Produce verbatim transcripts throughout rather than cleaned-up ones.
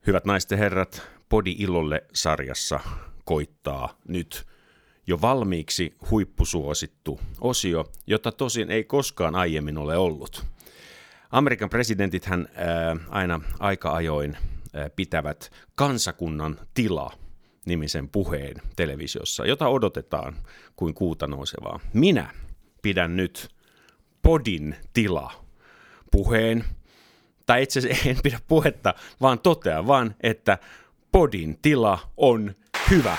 Hyvät naiset ja herrat, Podi Ilolle -sarjassa koittaa nyt jo valmiiksi huippusuosittu osio, jota tosin ei koskaan aiemmin ole ollut. Amerikan presidentithän ää, aina aika ajoin ää, pitävät kansakunnan tila -nimisen puheen televisiossa, jota odotetaan kuin kuuta nousevaa. Minä pidän nyt Podin tila -puheen. Tai itse asiassa en pidä puhetta, vaan totean vaan, että Podin tila on hyvä.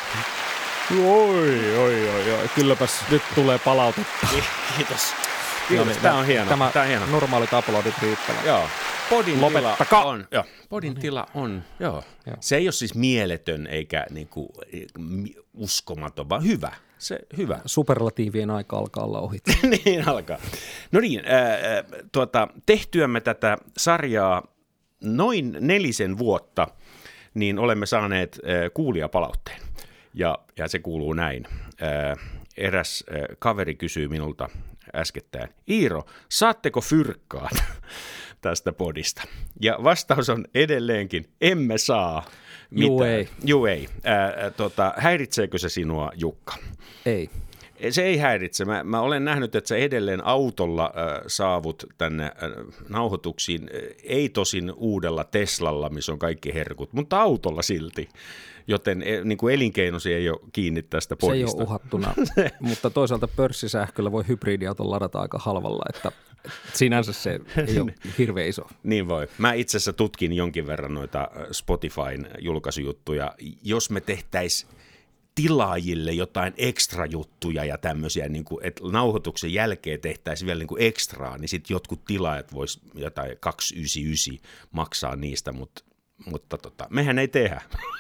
Oi, oi, oi, oi. Kylläpäs nyt tulee palautetta. Kiitos. Kiitos. No niin, tämä on hieno. Tämä, tämä on hieno. Normaalit aplodit riittävät. Joo. Podin Lopettaka. tila on, joo. Podin no niin. tila on, joo. joo. Se ei ole siis mieletön eikä niinku, uskomaton, vaan hyvä. Se hyvä. Superlatiivien aika alkaa olla ohi. Niin alkaa. No niin, äh, tuota, tehtyämme tätä sarjaa noin nelisen vuotta, niin olemme saaneet äh, kuulijapalautteen. Ja, ja se kuuluu näin. Äh, eräs äh, kaveri kysyy minulta äskettäin, Iiro, saatteko fyrkkaa tästä podista? Ja vastaus on edelleenkin, emme saa. Juu ei. Juu ei. Ää, tota, häiritseekö se sinua, Jukka? Ei. Se ei häiritse. Mä, mä olen nähnyt, että sä edelleen autolla äh, saavut tänne äh, nauhoituksiin. Ei tosin uudella Teslalla, missä on kaikki herkut, mutta autolla silti. Joten niin kuin elinkeinosi ei ole kiinni tästä podista. Se ei ole uhattuna, mutta toisaalta pörssisähköllä voi hybridiauton ladata aika halvalla, että sinänsä se ei ole hirveän iso. Niin voi. Mä itse asiassa tutkin jonkin verran noita Spotifyn julkaisujuttuja. Jos me tehtäisiin tilaajille jotain ekstra juttuja ja tämmöisiä, niin kuin, että nauhoituksen jälkeen tehtäisiin vielä niin kuin ekstraa, niin sitten jotkut tilaajat vois jotain kaksisataayhdeksänkymmentäyhdeksän maksaa niistä, mutta Mutta tota, mehän ei tehdä.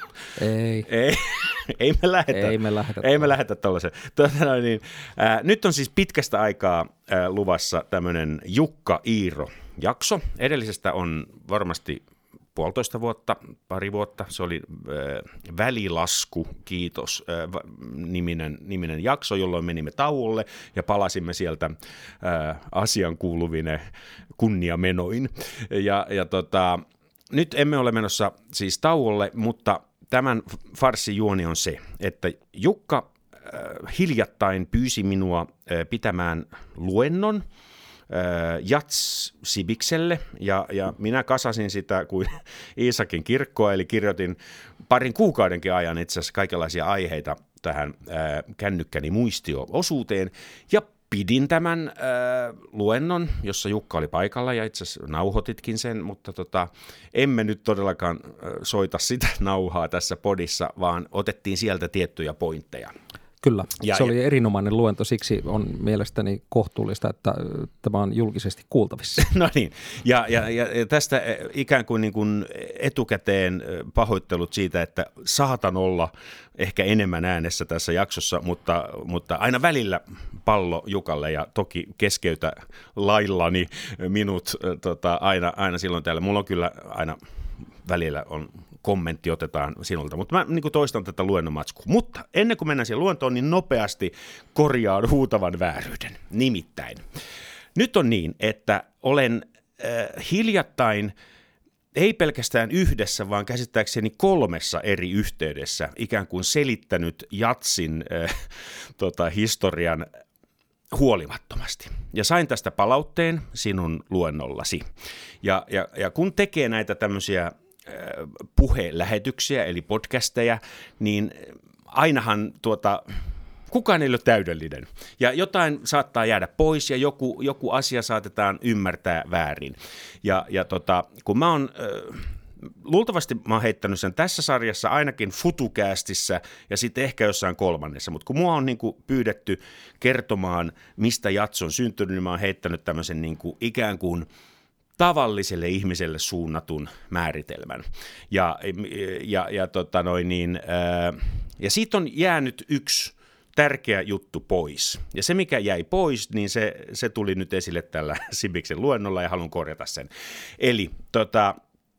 Ei. ei, ei me lähetä. Ei me lähetä. Ei me lähetä tuollaisen. Tuota, niin, äh, nyt on siis pitkästä aikaa äh, luvassa tämmöinen Jukka Iiro -jakso. Edellisestä on varmasti puolitoista vuotta, pari vuotta. Se oli äh, Välilasku, kiitos, äh, niminen, niminen jakso, jolloin menimme tauolle ja palasimme sieltä äh, asian kuuluvine kunniamenoin. Ja, ja tota... Nyt emme ole menossa siis tauolle, mutta tämän farssin juoni on se, että Jukka äh, hiljattain pyysi minua äh, pitämään luennon äh, Jats-Sibikselle, ja, ja minä kasasin sitä kuin Iisakin kirkkoa, eli kirjoitin parin kuukaudenkin ajan itse asiassa kaikenlaisia aiheita tähän äh, kännykkäni muistio-osuuteen, ja pidin tämän äh, luennon, jossa Jukka oli paikalla ja itse asiassa nauhoititkin sen, mutta tota, emme nyt todellakaan äh, soita sitä nauhaa tässä podissa, vaan otettiin sieltä tiettyjä pointteja. Kyllä, ja, se oli ja, erinomainen luento, siksi on mielestäni kohtuullista, että tämä on julkisesti kuultavissa. No niin, ja, ja, ja tästä ikään kuin, niin kuin etukäteen pahoittelut siitä, että saatan olla ehkä enemmän äänessä tässä jaksossa, mutta, mutta aina välillä pallo Jukalle ja toki keskeytä laillani minut tota, aina, aina silloin täällä. Mulla on kyllä aina välillä on kommentti otetaan sinulta, mutta mä niin kuin toistan tätä luennonmatskua. Mutta ennen kuin mennään siihen luentoon, niin nopeasti korjaan huutavan vääryyden. Nimittäin. Nyt on niin, että olen äh, hiljattain, ei pelkästään yhdessä, vaan käsittääkseni kolmessa eri yhteydessä ikään kuin selittänyt Jatsin äh, tota, historian huolimattomasti. Ja sain tästä palautteen sinun luennollasi. Ja, ja, ja kun tekee näitä tämmöisiä puhelähetyksiä, eli podcasteja, niin ainahan tuota, kukaan ei ole täydellinen. Ja jotain saattaa jäädä pois ja joku, joku asia saatetaan ymmärtää väärin. Ja, ja tota, kun mä oon, äh, luultavasti mä oon heittänyt sen tässä sarjassa ainakin FutuCastissa ja sitten ehkä jossain kolmannessa, mutta kun mua on niin kuin pyydetty kertomaan, mistä Jats on syntynyt, niin mä oon heittänyt tämmöisen niin kuin ikään kuin tavalliselle ihmiselle suunnatun määritelmän. Ja, ja, ja, tota noin niin, ää, ja siitä on jäänyt yksi tärkeä juttu pois. Ja se, mikä jäi pois, niin se, se tuli nyt esille tällä Sibiksen luennolla ja haluan korjata sen. Eli tota,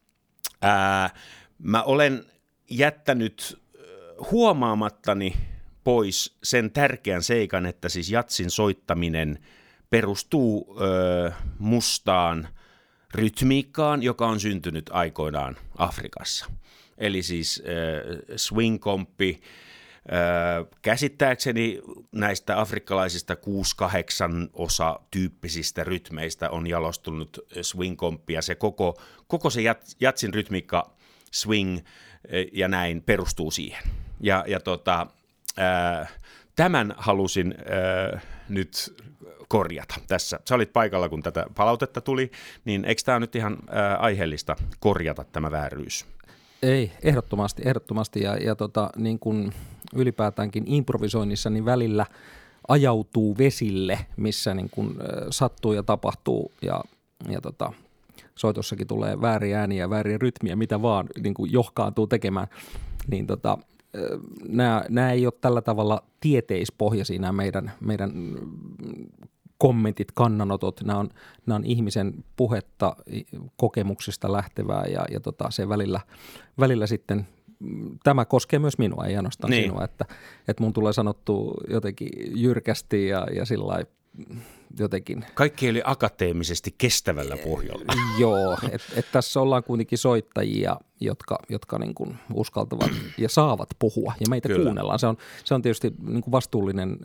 ää, mä olen jättänyt huomaamattani pois sen tärkeän seikan, että siis Jatsin soittaminen perustuu ö, mustaan rytmiikkaan, joka on syntynyt aikoinaan Afrikassa. Eli siis äh, swing-komppi, äh, käsittääkseni näistä afrikkalaisista kuusi kahdeksan osa tyyppisistä rytmeistä on jalostunut swing-komppi, ja se koko, koko se jat, jatsin rytmiikka, swing ja näin perustuu siihen. Ja, ja tota, äh, tämän halusin äh, nyt korjata tässä. Sä olit paikalla, kun tätä palautetta tuli, niin eikö tämä nyt ihan äh, aiheellista korjata tämä vääryys? Ei, ehdottomasti, ehdottomasti ja, ja tota, niin kuin ylipäätäänkin improvisoinnissa niin välillä ajautuu vesille, missä niin kuin, äh, sattuu ja tapahtuu ja, ja tota, soitossakin tulee vääriä ääniä ja vääriä rytmiä, mitä vaan niin kuin johkaantuu tekemään, niin tota, nämä, nämä ei ole tällä tavalla tieteispohjaisia nämä meidän, meidän kommentit, kannanotot, nämä on, nämä on ihmisen puhetta, kokemuksista lähtevää ja, ja tota, se välillä, välillä sitten, tämä koskee myös minua, ei ainoastaan niin. sinua, että, että mun tulee sanottua jotenkin jyrkästi ja, ja sillä lailla jotenkin. Kaikki oli akateemisesti kestävällä pohjalla. Joo, että et tässä ollaan kuitenkin soittajia, jotka, jotka niin kuin uskaltavat ja saavat puhua ja meitä Kyllä. kuunnellaan. Se on, se on tietysti niin kuin vastuullinen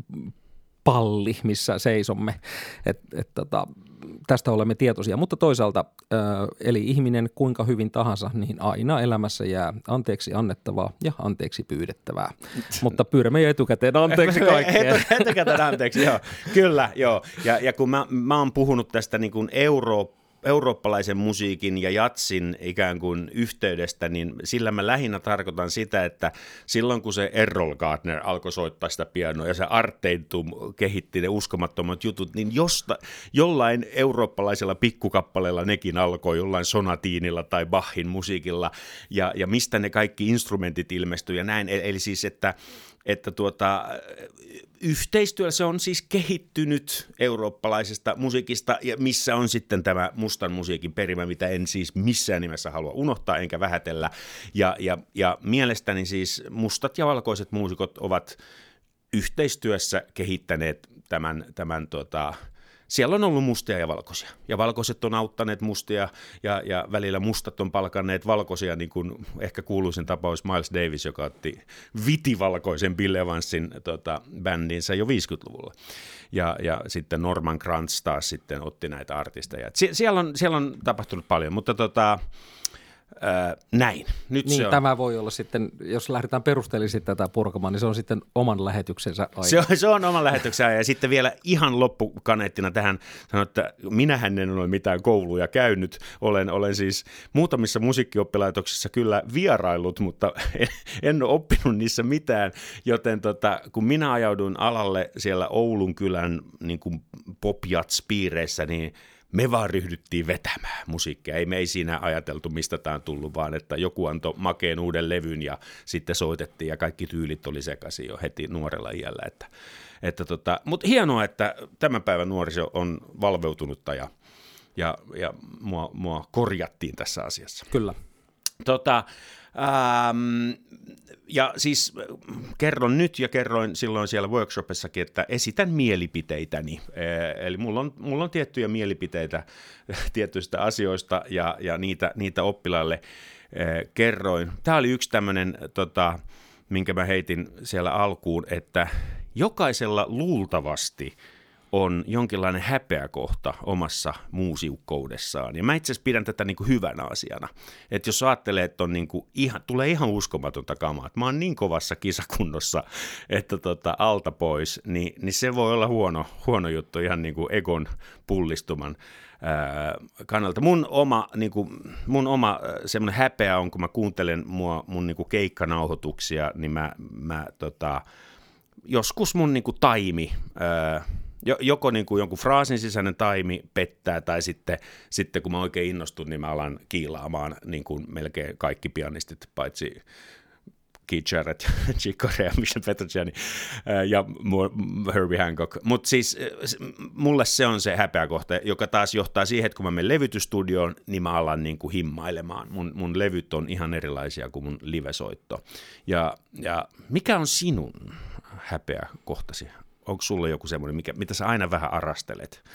palli, missä seisomme, että et, tota, tästä olemme tietoisia. Mutta toisaalta, äh, eli ihminen kuinka hyvin tahansa, niin aina elämässä jää anteeksi annettavaa ja anteeksi pyydettävää. Mutta pyydämme jo etukäteen anteeksi kaikkea. Etukäteen anteeksi, joo. Kyllä, joo. Ja, ja kun mä, mä oon puhunut tästä niin kuin Euroopan, eurooppalaisen musiikin ja jatsin ikään kuin yhteydestä, niin sillä mä lähinnä tarkoitan sitä, että silloin kun se Errol Gardner alkoi soittaa sitä pianoa ja se Arteitum kehitti ne uskomattomat jutut, niin josta, jollain eurooppalaisella pikkukappaleella nekin alkoi, jollain sonatiinilla tai Bachin musiikilla ja, ja mistä ne kaikki instrumentit ilmestyi ja näin. Eli siis, että että tuota, yhteistyöllä se on siis kehittynyt eurooppalaisesta musiikista, ja missä on sitten tämä mustan musiikin perimä, mitä en siis missään nimessä halua unohtaa enkä vähätellä. Ja, ja, ja mielestäni siis mustat ja valkoiset muusikot ovat yhteistyössä kehittäneet tämän, tämän tota, siellä on ollut mustia ja valkoisia, ja valkoiset on auttaneet mustia, ja, ja välillä mustat on palkanneet valkoisia, niin kuin ehkä kuuluisin tapaus Miles Davis, joka otti vitivalkoisen Bill Evansin tota, bändinsä jo viisikymmentäluvulla. Ja, ja sitten Norman Granz taas sitten otti näitä artisteja. Sie- siellä, on, siellä on tapahtunut paljon, mutta tota, ää, näin. Nyt niin, se on. Tämä voi olla sitten, jos lähdetään perusteellisesti tätä purkamaan, niin se on sitten oman lähetyksensä aika. Se on, se on oman lähetyksensä ja sitten vielä ihan loppukaneettina tähän sanon, että minähän en ole mitään kouluja käynyt. Olen, olen siis muutamissa musiikkioppilaitoksissa kyllä vieraillut, mutta en, en ole oppinut niissä mitään, joten tota, kun minä ajauduin alalle siellä Oulun kylän niin kuin pop-jats-piireissä, niin me vaan ryhdyttiin vetämään musiikkia. Ei me ei siinä ajateltu, mistä tämä on tullut, vaan että joku antoi makeen uuden levyn ja sitten soitettiin ja kaikki tyylit oli sekaisin jo heti nuorella iällä. Että, että tota, mutta hienoa, että tämän päivän nuoriso on valveutunutta ja, ja, ja mua, mua korjattiin tässä asiassa. Kyllä. Tota, ähm, ja siis kerron nyt ja kerroin silloin siellä workshopissakin, että esitän mielipiteitäni. Eli mulla on, mulla on tiettyjä mielipiteitä tietyistä asioista ja, ja niitä, niitä oppilaille kerroin. Tämä oli yksi tämmöinen, tota, minkä mä heitin siellä alkuun, että jokaisella luultavasti on jonkinlainen häpeäkohta omassa muusiukkoudessaan. Ja mä itse asiassa pidän tätä niin kuin hyvänä asiana. Että jos ajattelee, että on niin kuin ihan, tulee ihan uskomatonta kamaa, että mä oon niin kovassa kisakunnossa, että tota, alta pois, niin, niin se voi olla huono, huono juttu ihan niin kuin egon pullistuman ää, kannalta. Mun oma, niin kuin, mun oma semmoinen häpeä on, kun mä kuuntelen mua, mun niin kuin keikkanauhoituksia, niin mä, mä tota, joskus mun niin kuin taimi, ää, joko niin kuin jonkun fraasin sisäinen taimi pettää, tai sitten, sitten kun mä oikein innostun, niin mä alan kiilaamaan niin kuin melkein kaikki pianistit, paitsi Keith Jarrett, Chick Corea, Michel Petrucciani ja Herbie Hancock. Mutta siis mulle se on se häpeäkohta, joka taas johtaa siihen, että kun mä menen levytysstudioon, niin mä alan niin kuin himmailemaan. Mun, mun levyt on ihan erilaisia kuin mun livesoitto. Ja, ja mikä on sinun häpeäkohtasi? Onko sulla joku semmoinen, mikä, mitä sä aina vähän arastelet?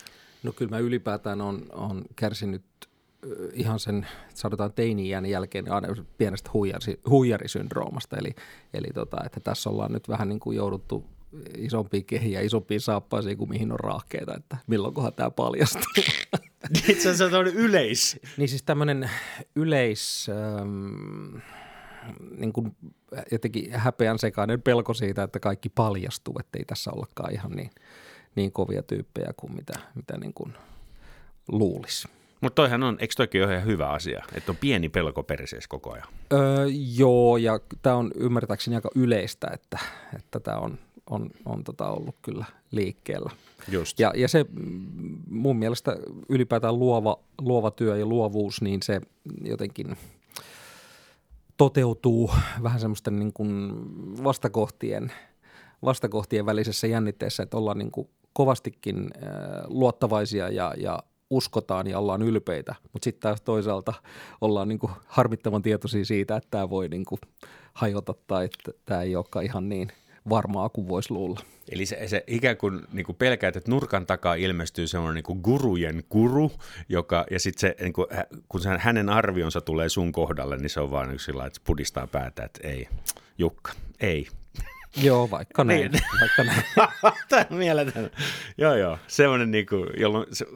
No kyllä mä ylipäätään on, on kärsinyt ihan sen, sanotaan teini-iän jälkeen aina pienestä huijari, huijarisyndroomasta, eli, eli tota, että tässä ollaan nyt vähän niin kuin jouduttu isompiin kehiin ja isompiin saappaisiin kuin mihin on rahkeita, että milloinkohan tämä paljastuu. Itse asiassa se on yleis. Niin siis tämmöinen yleis, ähm, niin kuin jotenkin häpeän sekainen pelko siitä, että kaikki paljastuu, että ei tässä ollakaan ihan niin, niin kovia tyyppejä kuin mitä, mitä niin kuin luulisi. Mutta toihan on, eikö toikin ole ihan hyvä asia, että on pieni pelko perseessä koko ajan? Öö, joo, ja tämä on ymmärtääkseni aika yleistä, että että tämä on, on, on tota ollut kyllä liikkeellä. Just. Ja, ja se mun mielestä ylipäätään luova, luova työ ja luovuus, niin se jotenkin toteutuu vähän semmoisten niin kuin vastakohtien, vastakohtien välisessä jännitteessä, että ollaan niin kuin kovastikin äh, luottavaisia ja, ja uskotaan ja ollaan ylpeitä, mutta sitten taas toisaalta ollaan niin kuin harmittavan tietoisia siitä, että tämä voi niin kuin hajota tai että tämä ei olekaan ihan niin varmaa kuin voisi luulla. Eli se, se ikään kuin, niin kuin pelkäät, että nurkan takaa ilmestyy semmoinen niin kuin gurujen guru, joka, ja sitten se, niin kuin, kun se, hänen arvionsa tulee sun kohdalle, niin se on vaan yksi sillä, että se pudistaa päätä, että ei, Jukka, ei. Joo, vaikka näin. vaikka näin. Tämä on mieletön. Joo, joo. Semmoinen, niin kuin, jolloin se,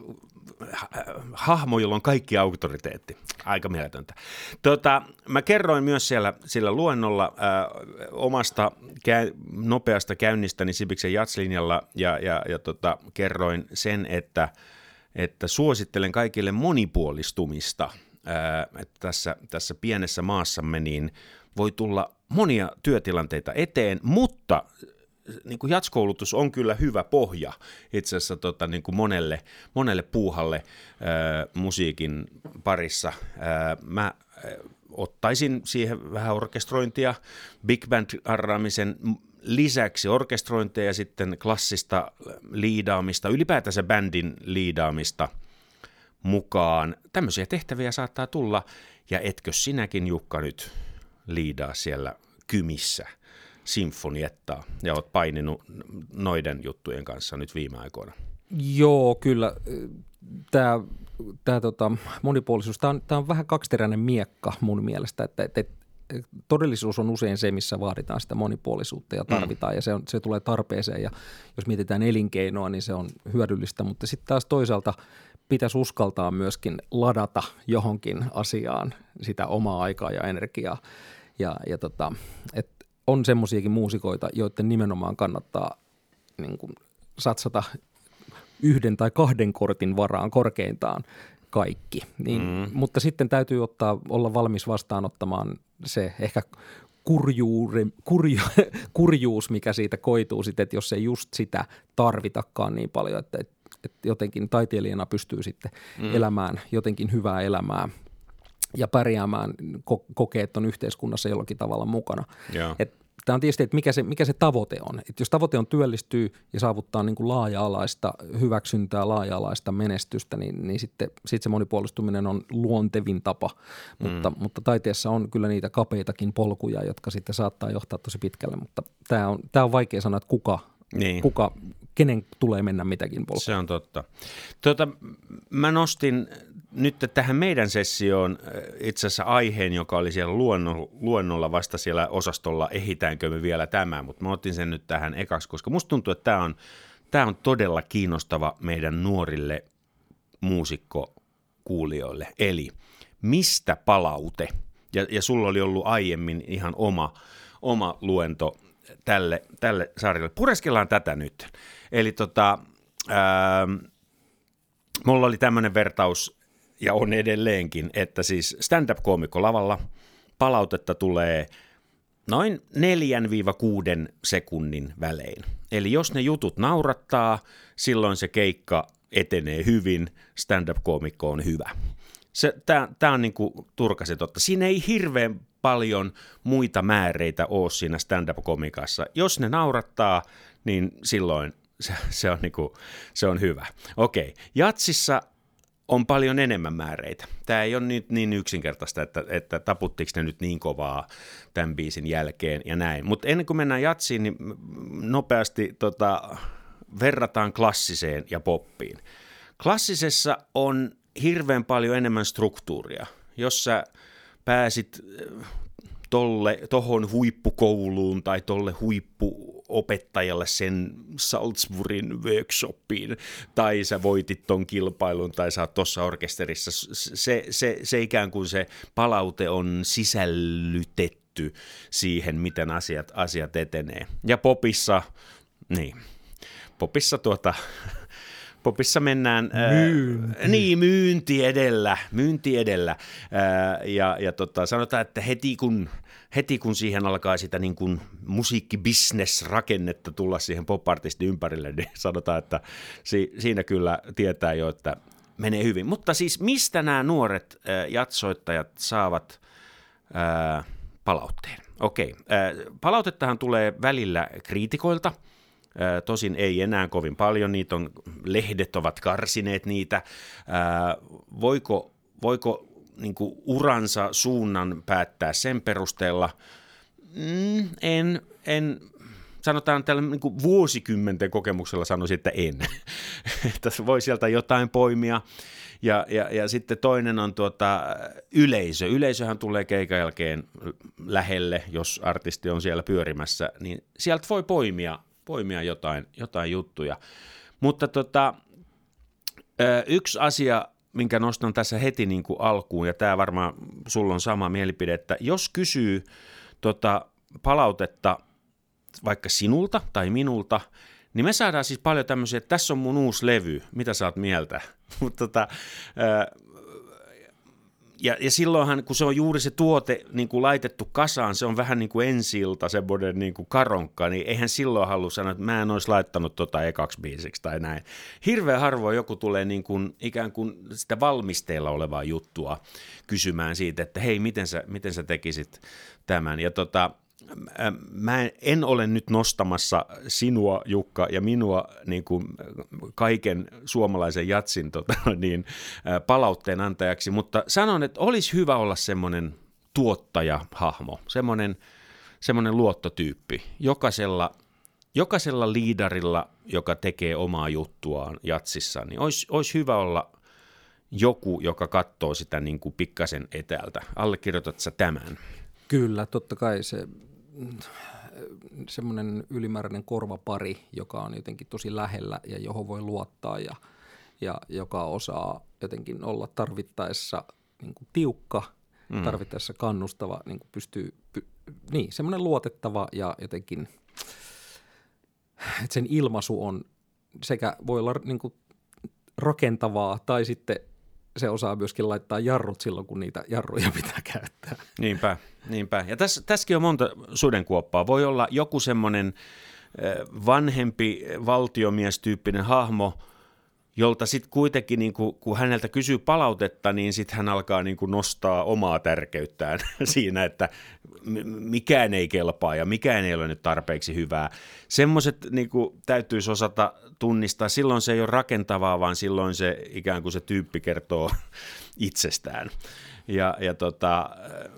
hahmo, jolla on kaikki auktoriteetti. Aika mieletöntä. Tota, mä kerroin myös siellä sillä luennolla äh, omasta käy, nopeasta käynnistäni Sibiksen jatslinjalla ja, ja, ja tota, kerroin sen, että, että suosittelen kaikille monipuolistumista. Äh, että tässä, tässä pienessä maassamme niin voi tulla monia työtilanteita eteen, mutta niin kuin jatskoulutus on kyllä hyvä pohja itse asiassa tota, niin kuin monelle, monelle puuhalle ää, musiikin parissa. Ää, mä ää, ottaisin siihen vähän orkestrointia, big band-arraamisen lisäksi orkestrointia ja sitten klassista liidaamista, ylipäätänsä bändin liidaamista mukaan. Tämmöisiä tehtäviä saattaa tulla, ja etkö sinäkin, Jukka, nyt liidaa siellä Kymissä sinfoniettaa ja olet paininut noiden juttujen kanssa nyt viime aikoina? Joo, kyllä. Tämä, tämä tota, monipuolisuus, tämä on, tämä on vähän kaksiteräinen miekka mun mielestä, että, että todellisuus on usein se, missä vaaditaan sitä monipuolisuutta ja tarvitaan, mm. ja se, on, se tulee tarpeeseen, ja jos mietitään elinkeinoa, niin se on hyödyllistä, mutta sitten taas toisaalta pitäisi uskaltaa myöskin ladata johonkin asiaan sitä omaa aikaa ja energiaa, ja, ja tota, että on semmoisiakin muusikoita, joiden nimenomaan kannattaa niin kuin satsata yhden tai kahden kortin varaan korkeintaan kaikki. Niin, mm. Mutta sitten täytyy ottaa, olla valmis vastaanottamaan se ehkä kurjuure, kurju, kurjuus, mikä siitä koituu sitten, että jos ei just sitä tarvitakaan niin paljon, että, että jotenkin taiteilijana pystyy sitten mm. elämään jotenkin hyvää elämää ja pärjäämään, kokeet on yhteiskunnassa jollakin tavalla mukana. Että tämä on tietysti, että mikä se, mikä se tavoite on. Että jos tavoite on työllistyä ja saavuttaa niin kuin laaja-alaista hyväksyntää, laaja-alaista menestystä, niin, niin sitten sit se monipuolistuminen on luontevin tapa. Mm. Mutta, mutta taiteessa on kyllä niitä kapeitakin polkuja, jotka sitten saattaa johtaa tosi pitkälle. Mutta tämä on, tämä on vaikea sanoa, että kuka, niin. kuka, kenen tulee mennä mitäkin polkua. Se on totta. Tuota, mä nostin nyt tähän meidän sessioon itse asiassa aiheen, joka oli siellä luennolla vasta siellä osastolla, ehitäänkö me vielä tämä, mutta mä otin sen nyt tähän ekaksi, koska musta tuntuu, että tämä on, tämä on todella kiinnostava meidän nuorille muusikkokuulijoille. Eli mistä palaute? Ja, ja sulla oli ollut aiemmin ihan oma, oma luento tälle, tälle sarjalle. Pureskellaan tätä nyt. Eli tota, ää, mulla oli tämmöinen vertaus, ja on edelleenkin, että siis stand-up-koomikko lavalla palautetta tulee noin neljän kuuden sekunnin välein. Eli jos ne jutut naurattaa, silloin se keikka etenee hyvin, stand-up-koomikko on hyvä. Tämä on niinku turkasen totta. Siinä ei hirveän paljon muita määreitä ole siinä stand-up-komikassa. Jos ne naurattaa, niin silloin se, se, on, niinku, se on hyvä. Okei, jatsissa on paljon enemmän määreitä. Tämä ei ole nyt niin yksinkertaista, että, että taputtiko ne nyt niin kovaa tämän biisin jälkeen ja näin. Mutta ennen kuin mennään jatsiin, niin nopeasti tota, verrataan klassiseen ja poppiin. Klassisessa on hirveän paljon enemmän struktuuria. Jos sä pääsit tolle, tohon huippukouluun tai tolle huippuopettajalle sen Salzburgin workshopiin, tai sä voitit ton kilpailun, tai sä oot tuossa orkesterissa, se, se, se ikään kuin se palaute on sisällytetty siihen, miten asiat, asiat etenee. Ja popissa, niin, popissa tuota... Popissa mennään myynti. Ää, niin, myynti edellä, myynti edellä. Ää, ja ja tota, sanotaan, että heti kun, heti kun siihen alkaa sitä niin kuin musiikkibisnesrakennetta tulla siihen pop-artistin ympärille, niin sanotaan, että si, siinä kyllä tietää jo, että menee hyvin. Mutta siis mistä nämä nuoret ää, jatsoittajat saavat ää, palautteen? Okei, ää, palautettahan tulee välillä kriitikoilta. Tosin ei enää kovin paljon, niitä on, lehdet ovat karsineet niitä. Ää, voiko voiko niin kuin uransa suunnan päättää sen perusteella? Mm, en, en, sanotaan tällä niin kuin vuosikymmenten kokemuksella sanoisin, että en. Että voi sieltä jotain poimia. Ja, ja, ja sitten toinen on tuota, yleisö. Yleisöhän tulee keikan jälkeen lähelle, jos artisti on siellä pyörimässä, niin sieltä voi poimia poimia jotain, jotain juttuja. Mutta tota, yksi asia, minkä nostan tässä heti niin kuin alkuun, ja tämä varmaan sulla on sama mielipide, että jos kysyy tota palautetta vaikka sinulta tai minulta, niin me saadaan siis paljon tämmöisiä, että tässä on mun uusi levy, mitä sä oot mieltä? Mutta tota, Ja, ja silloinhan, kun se on juuri se tuote niin kuin laitettu kasaan, se on vähän niin kuin ensi-ilta, semmoinen niin kuin karonkka, niin eihän silloin halua sanoa, että mä en olisi laittanut tota ekaksi biisiksi tai näin. Hirveän harvoin joku tulee niin kuin, ikään kuin sitä valmisteilla olevaa juttua kysymään siitä, että hei, miten sä, miten sä tekisit tämän. Ja tota, mä en ole nyt nostamassa sinua, Jukka, ja minua niin kuin kaiken suomalaisen jatsin tota, niin, palautteen antajaksi, mutta sanon, että olisi hyvä olla semmoinen tuottajahahmo, semmoinen, semmoinen luottotyyppi, jokaisella, jokaisella liidarilla, joka tekee omaa juttuaan jatsissa, niin olisi, olisi hyvä olla joku, joka katsoo sitä niin kuin pikkasen etäältä. Allekirjoitatko sä tämän? Kyllä, totta kai se semmoinen ylimääräinen korvapari, joka on jotenkin tosi lähellä ja johon voi luottaa ja, ja joka osaa jotenkin olla tarvittaessa niin kuin tiukka, mm. tarvittaessa kannustava, niin kuin pystyy, py, niin semmoinen luotettava ja jotenkin, että sen ilmaisu on sekä voi olla niin kuin rakentavaa tai sitten se osaa myöskin laittaa jarrut silloin, kun niitä jarruja pitää käyttää. Niinpä, niinpä. Ja tässä, tässäkin on monta sudenkuoppaa. Voi olla joku semmoinen vanhempi valtiomiestyyppinen hahmo, jolta sitten kuitenkin, niin kun, kun häneltä kysyy palautetta, niin sitten hän alkaa niin kun nostaa omaa tärkeyttään siinä, että mikään ei kelpaa ja mikään ei ole nyt tarpeeksi hyvää. Semmoiset niin kun täytyisi osata tunnistaa. Silloin se ei ole rakentavaa, vaan silloin se ikään kuin se tyyppi kertoo itsestään. Ja, ja, tota,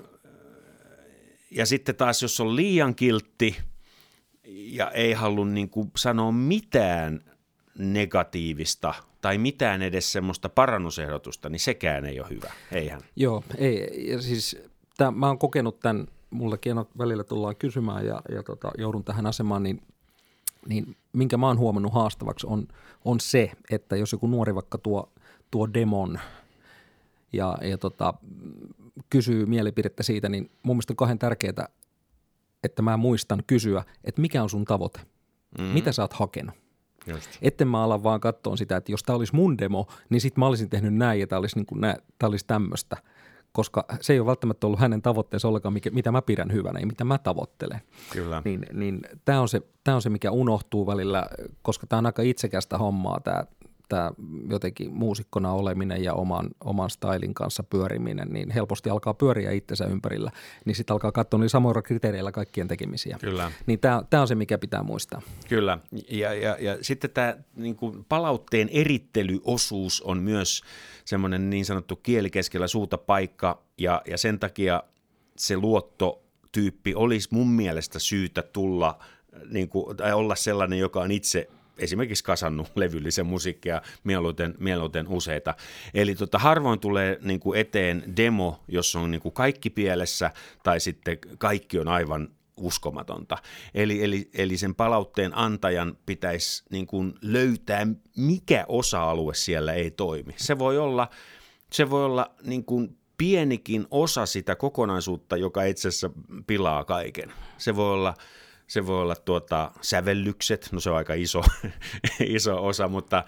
ja sitten taas, jos on liian kiltti ja ei halua niin kuin sanoa mitään negatiivista tai mitään edes semmoista parannusehdotusta, niin sekään ei ole hyvä, eihän? Joo, ei. Ja siis tämän, mä oon kokenut tämän, mullakin välillä tullaan kysymään ja, ja tota, joudun tähän asemaan, niin, niin minkä mä oon huomannut haastavaksi on, on se, että jos joku nuori vaikka tuo, tuo demon ja, ja tota, kysyy mielipidettä siitä, niin mun mielestä on kauhean tärkeää, että mä muistan kysyä, että mikä on sun tavoite, mm-hmm. mitä sä oot hakenut. Just. Etten mä ala vaan katsoa sitä, että jos tämä olisi mun demo, niin sit mä olisin tehnyt näin ja tämä olisi, niin kuin nää, tämä olisi tämmöistä, koska se ei ole välttämättä ollut hänen tavoitteensa ollenkaan, mikä, mitä mä pidän hyvänä ja mitä mä tavoittelen. Kyllä. Niin, niin tämä on se, tämä on se, mikä unohtuu välillä, koska tämä on aika itsekästä hommaa, tämä, tämä jotenkin muusikkona oleminen ja oman, oman stylin kanssa pyöriminen, niin helposti alkaa pyöriä itsensä ympärillä, niin sitten alkaa katsoa niin samoilla kriteereillä kaikkien tekemisiä. Kyllä. Niin tämä, tämä on se, mikä pitää muistaa. Kyllä, ja, ja, ja sitten tämä niin kuin palautteen erittelyosuus on myös semmoinen niin sanottu kieli keskellä suuta paikka, ja, ja sen takia se luottotyyppi olisi mun mielestä syytä tulla, niin kuin, tai olla sellainen, joka on itse esimerkiksi kasannut levyllisen musiikkia mieluiten, mieluiten useita. Eli tota, harvoin tulee niin kuin eteen demo, jossa on niin kuin kaikki pielessä tai sitten kaikki on aivan uskomatonta. Eli, eli, eli sen palautteen antajan pitäisi niin kuin löytää, mikä osa-alue siellä ei toimi. Se voi olla, se voi olla niin kuin pienikin osa sitä kokonaisuutta, joka itse asiassa pilaa kaiken. Se voi olla, se voi olla tuota, sävellykset, no se on aika iso, iso osa, mutta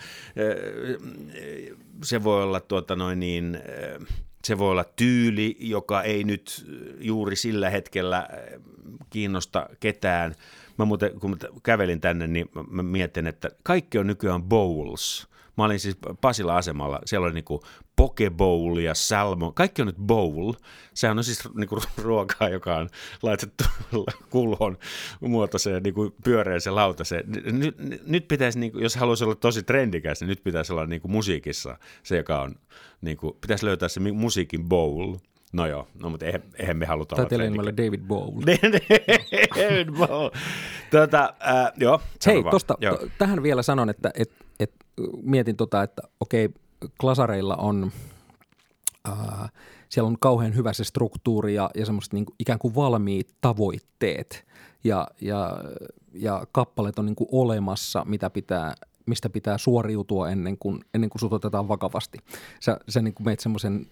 se voi olla tuota noin niin... Se voi olla tyyli, joka ei nyt juuri sillä hetkellä kiinnosta ketään. Mä muuten, kun mä kävelin tänne, niin mä mietin, että kaikki on nykyään bowls. Mä olin siis Pasila-asemalla, siellä oli niinku pokebowl ja salmon, kaikki on nyt bowl. Sehän on siis niinku ruokaa, joka on laitettu kulhon muotoiseen niinku pyöreäseen lautaseen. Nyt, nyt pitäisi, niinku, jos haluaisi olla tosi trendikäs, niin nyt pitäisi olla niinku musiikissa se, joka on, niinku, pitäisi löytää se musiikin bowl. No joo, no mutta eihän, eihän me haluta olla trendikäs. Tai David Bowl. David Bowl. Tuota, äh, joo. Hei, tosta, to, tähän vielä sanon, että et, et, mietin tota, että okei, klasareilla on, äh, siellä on kauhean hyvä se struktuuri ja, ja semmoiset niin kuin, ikään kuin valmiit tavoitteet ja, ja, ja kappaleet on niin kuin olemassa, mitä pitää, mistä pitää suoriutua ennen kuin, ennen kuin sut otetaan vakavasti. Sä, sä niin kuin meet semmoisen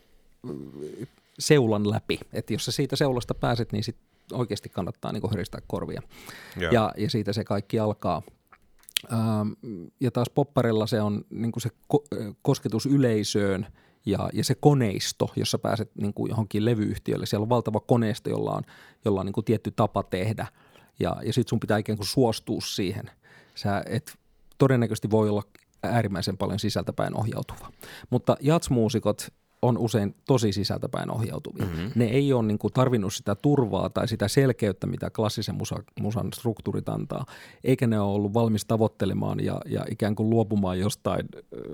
seulan läpi, että jos sä siitä seulasta pääset, niin sit oikeasti kannattaa niin kuin höristää korvia. Ja, ja siitä se kaikki alkaa. Ähm, ja taas popparilla se on niin kuin se ko- kosketus yleisöön ja, ja se koneisto, jossa pääset niin kuin johonkin levyyhtiölle. Siellä on valtava koneisto, jolla on, jolla on niin kuin tietty tapa tehdä ja, ja sitten sun pitää ikään kuin suostua siihen. Sä et todennäköisesti voi olla äärimmäisen paljon sisältäpäin ohjautuva. Mutta jatsmuusikot on usein tosi sisältäpäin ohjautuvia. Mm-hmm. Ne ei ole niin kuin tarvinnut sitä turvaa tai sitä selkeyttä, mitä klassisen musa, musan struktuurit antaa, eikä ne ole ollut valmis tavoittelemaan ja, ja ikään kuin luopumaan jostain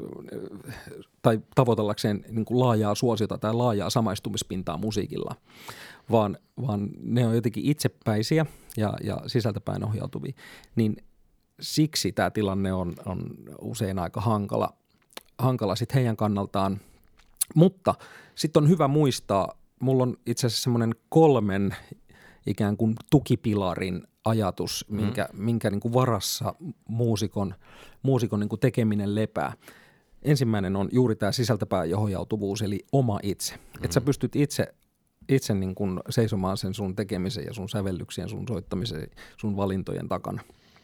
tai tavoitellakseen niin kuin laajaa suosiota tai laajaa samaistumispintaa musiikilla, vaan, vaan ne on jotenkin itsepäisiä ja, ja sisältäpäin ohjautuvia. Niin siksi tämä tilanne on, on usein aika hankala, hankala sit heidän kannaltaan. Mutta sitten on hyvä muistaa, mulla on itse asiassa semmoinen kolmen ikään kuin tukipilarin ajatus, minkä, mm. minkä niin kuin varassa muusikon, muusikon niin kuin tekeminen lepää. Ensimmäinen on juuri tämä sisältäpäin ohjautuvuus, eli oma itse. Mm. Että sä pystyt itse, itse niin kuin seisomaan sen sun tekemisen ja sun sävellyksien, sun soittamisen, sun valintojen takana.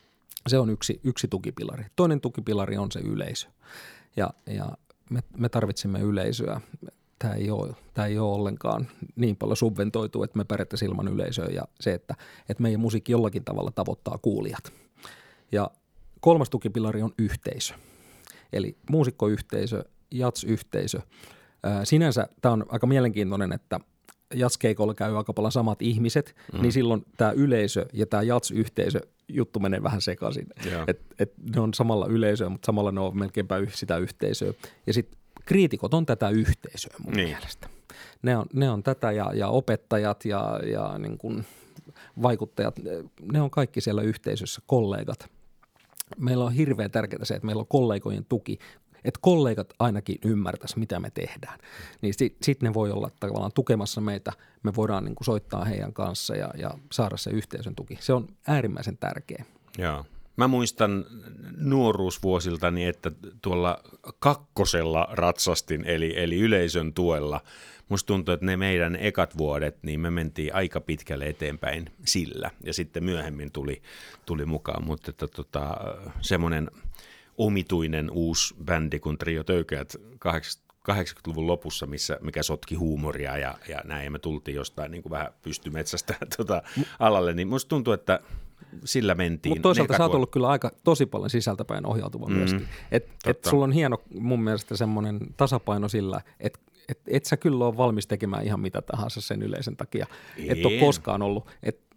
Se on yksi, yksi tukipilari. Toinen tukipilari on se yleisö ja, ja Me, me tarvitsemme yleisöä. Tämä ei, ole, tämä ei ole ollenkaan niin paljon subventoitu, että me pärjättäisiin ilman yleisöä ja se, että, että meidän musiikki jollakin tavalla tavoittaa kuulijat. Ja kolmas tukipilari on yhteisö, eli muusikkoyhteisö, jats-yhteisö. Ää, sinänsä tämä on aika mielenkiintoinen, että jatskeikolla käy aika paljon samat ihmiset, mm. niin silloin tämä yleisö ja tämä jats-yhteisö juttu menee vähän sekaisin. Et, et ne on samalla yleisöä, mutta samalla ne on melkeinpä sitä yhteisöä. Ja sitten kriitikot on tätä yhteisöä mun niin. mielestä. Ne on, ne on tätä ja, ja opettajat ja, ja niin kuin vaikuttajat, ne on kaikki siellä yhteisössä, kollegat. Meillä on hirveän tärkeää se, että meillä on kollegojen tuki, että kollegat ainakin ymmärtäisi, mitä me tehdään. Niin sitten sit ne voi olla tavallaan tukemassa meitä, me voidaan niin kuin soittaa heidän kanssa ja, ja saada se yhteisön tuki. Se on äärimmäisen tärkeä. Joo. Mä muistan nuoruusvuosiltani, että tuolla kakkosella ratsastin, eli, eli yleisön tuella. Musta tuntuu, että ne meidän ekat vuodet, niin me mentiin aika pitkälle eteenpäin sillä. Ja sitten myöhemmin tuli, tuli mukaan, mutta että, tota, semmoinen omituinen uusi bändi kuin Trio Töykeät kahdeksankymmentäluvun lopussa, missä, mikä sotki huumoria ja, ja näin. Ja me tultiin jostain niin kuin vähän pystymetsästä tota, alalle, niin musta tuntuu, että sillä mentiin. Mutta toisaalta sä oot ollut kyllä aika tosi paljon sisältäpäin ohjautuva mm, myöskin. Että et sulla on hieno mun mielestä semmoinen tasapaino sillä, että et, et sä kyllä ole valmis tekemään ihan mitä tahansa sen yleisen takia. Et ole koskaan ollut. Et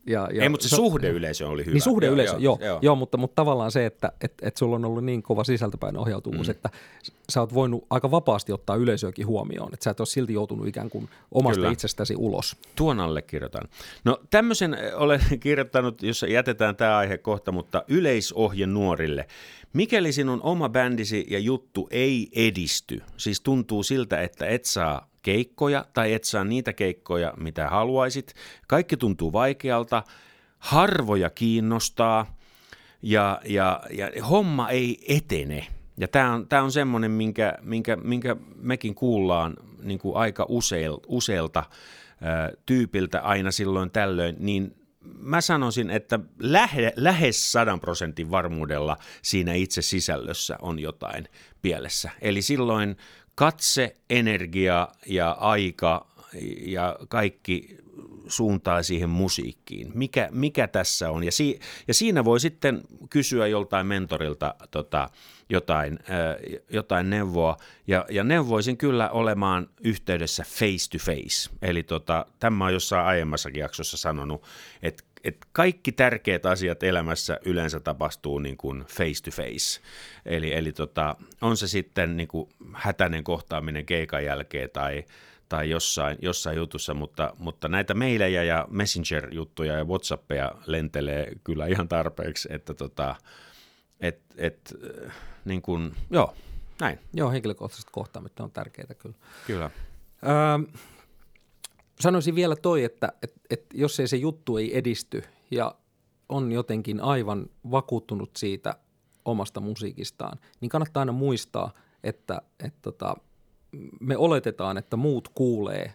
Ja, ja Ei, mutta se, se suhdeyleisö oli hyvä. Niin suhdeyleisö, joo, joo, joo. joo mutta, mutta tavallaan se, että et, et sulla on ollut niin kova sisältöpäin ohjautuvuus, mm. että sä oot voinut aika vapaasti ottaa yleisöäkin huomioon, että sä et ole silti joutunut ikään kuin omasta Kyllä. itsestäsi ulos. Tuon allekirjoitan. No tämmöisen olen kirjoittanut, jos jätetään tämä aihe kohta, mutta yleisohje nuorille. Mikäli sinun oma bändisi ja juttu ei edisty, siis tuntuu siltä, että et saa keikkoja tai et saa niitä keikkoja, mitä haluaisit, kaikki tuntuu vaikealta, harvoja kiinnostaa ja, ja, ja homma ei etene. Ja tämä on, tää on semmoinen, minkä, minkä, minkä mekin kuullaan niin kuin aika useil, useilta ää, tyypiltä aina silloin tällöin, niin mä sanoisin, että lähe, lähes sadan prosentin varmuudella siinä itse sisällössä on jotain pielessä. Eli silloin katse, energia ja aika ja kaikki suuntaa siihen musiikkiin. Mikä, mikä tässä on? Ja, si, ja siinä voi sitten kysyä joltain mentorilta tota, jotain, äh, jotain neuvoa. Ja, ja neuvoisin kyllä olemaan yhteydessä face to face. Eli tota, tämä on jossain aiemmassakin jaksossa sanonut, että et kaikki tärkeät asiat elämässä yleensä tapahtuu niin kuin face to face. Eli, eli tota, on se sitten niin kuin hätäinen kohtaaminen keikan jälkeen tai tai jossain, jossain jutussa, mutta, mutta näitä mailejä ja Messenger-juttuja ja WhatsAppeja lentelee kyllä ihan tarpeeksi, että tota, et, et, niin kuin, joo, näin. Joo, henkilökohtaiset kohtaamit on tärkeitä kyllä. Kyllä. Öö, sanoisin vielä toi, että et, et jos ei se juttu ei edisty ja on jotenkin aivan vakuuttunut siitä omasta musiikistaan, niin kannattaa aina muistaa, että et tota, me oletetaan, että muut kuulee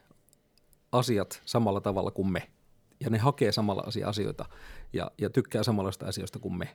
asiat samalla tavalla kuin me ja ne hakee samanlaisia asioita ja, ja tykkää samanlaista asioista kuin me.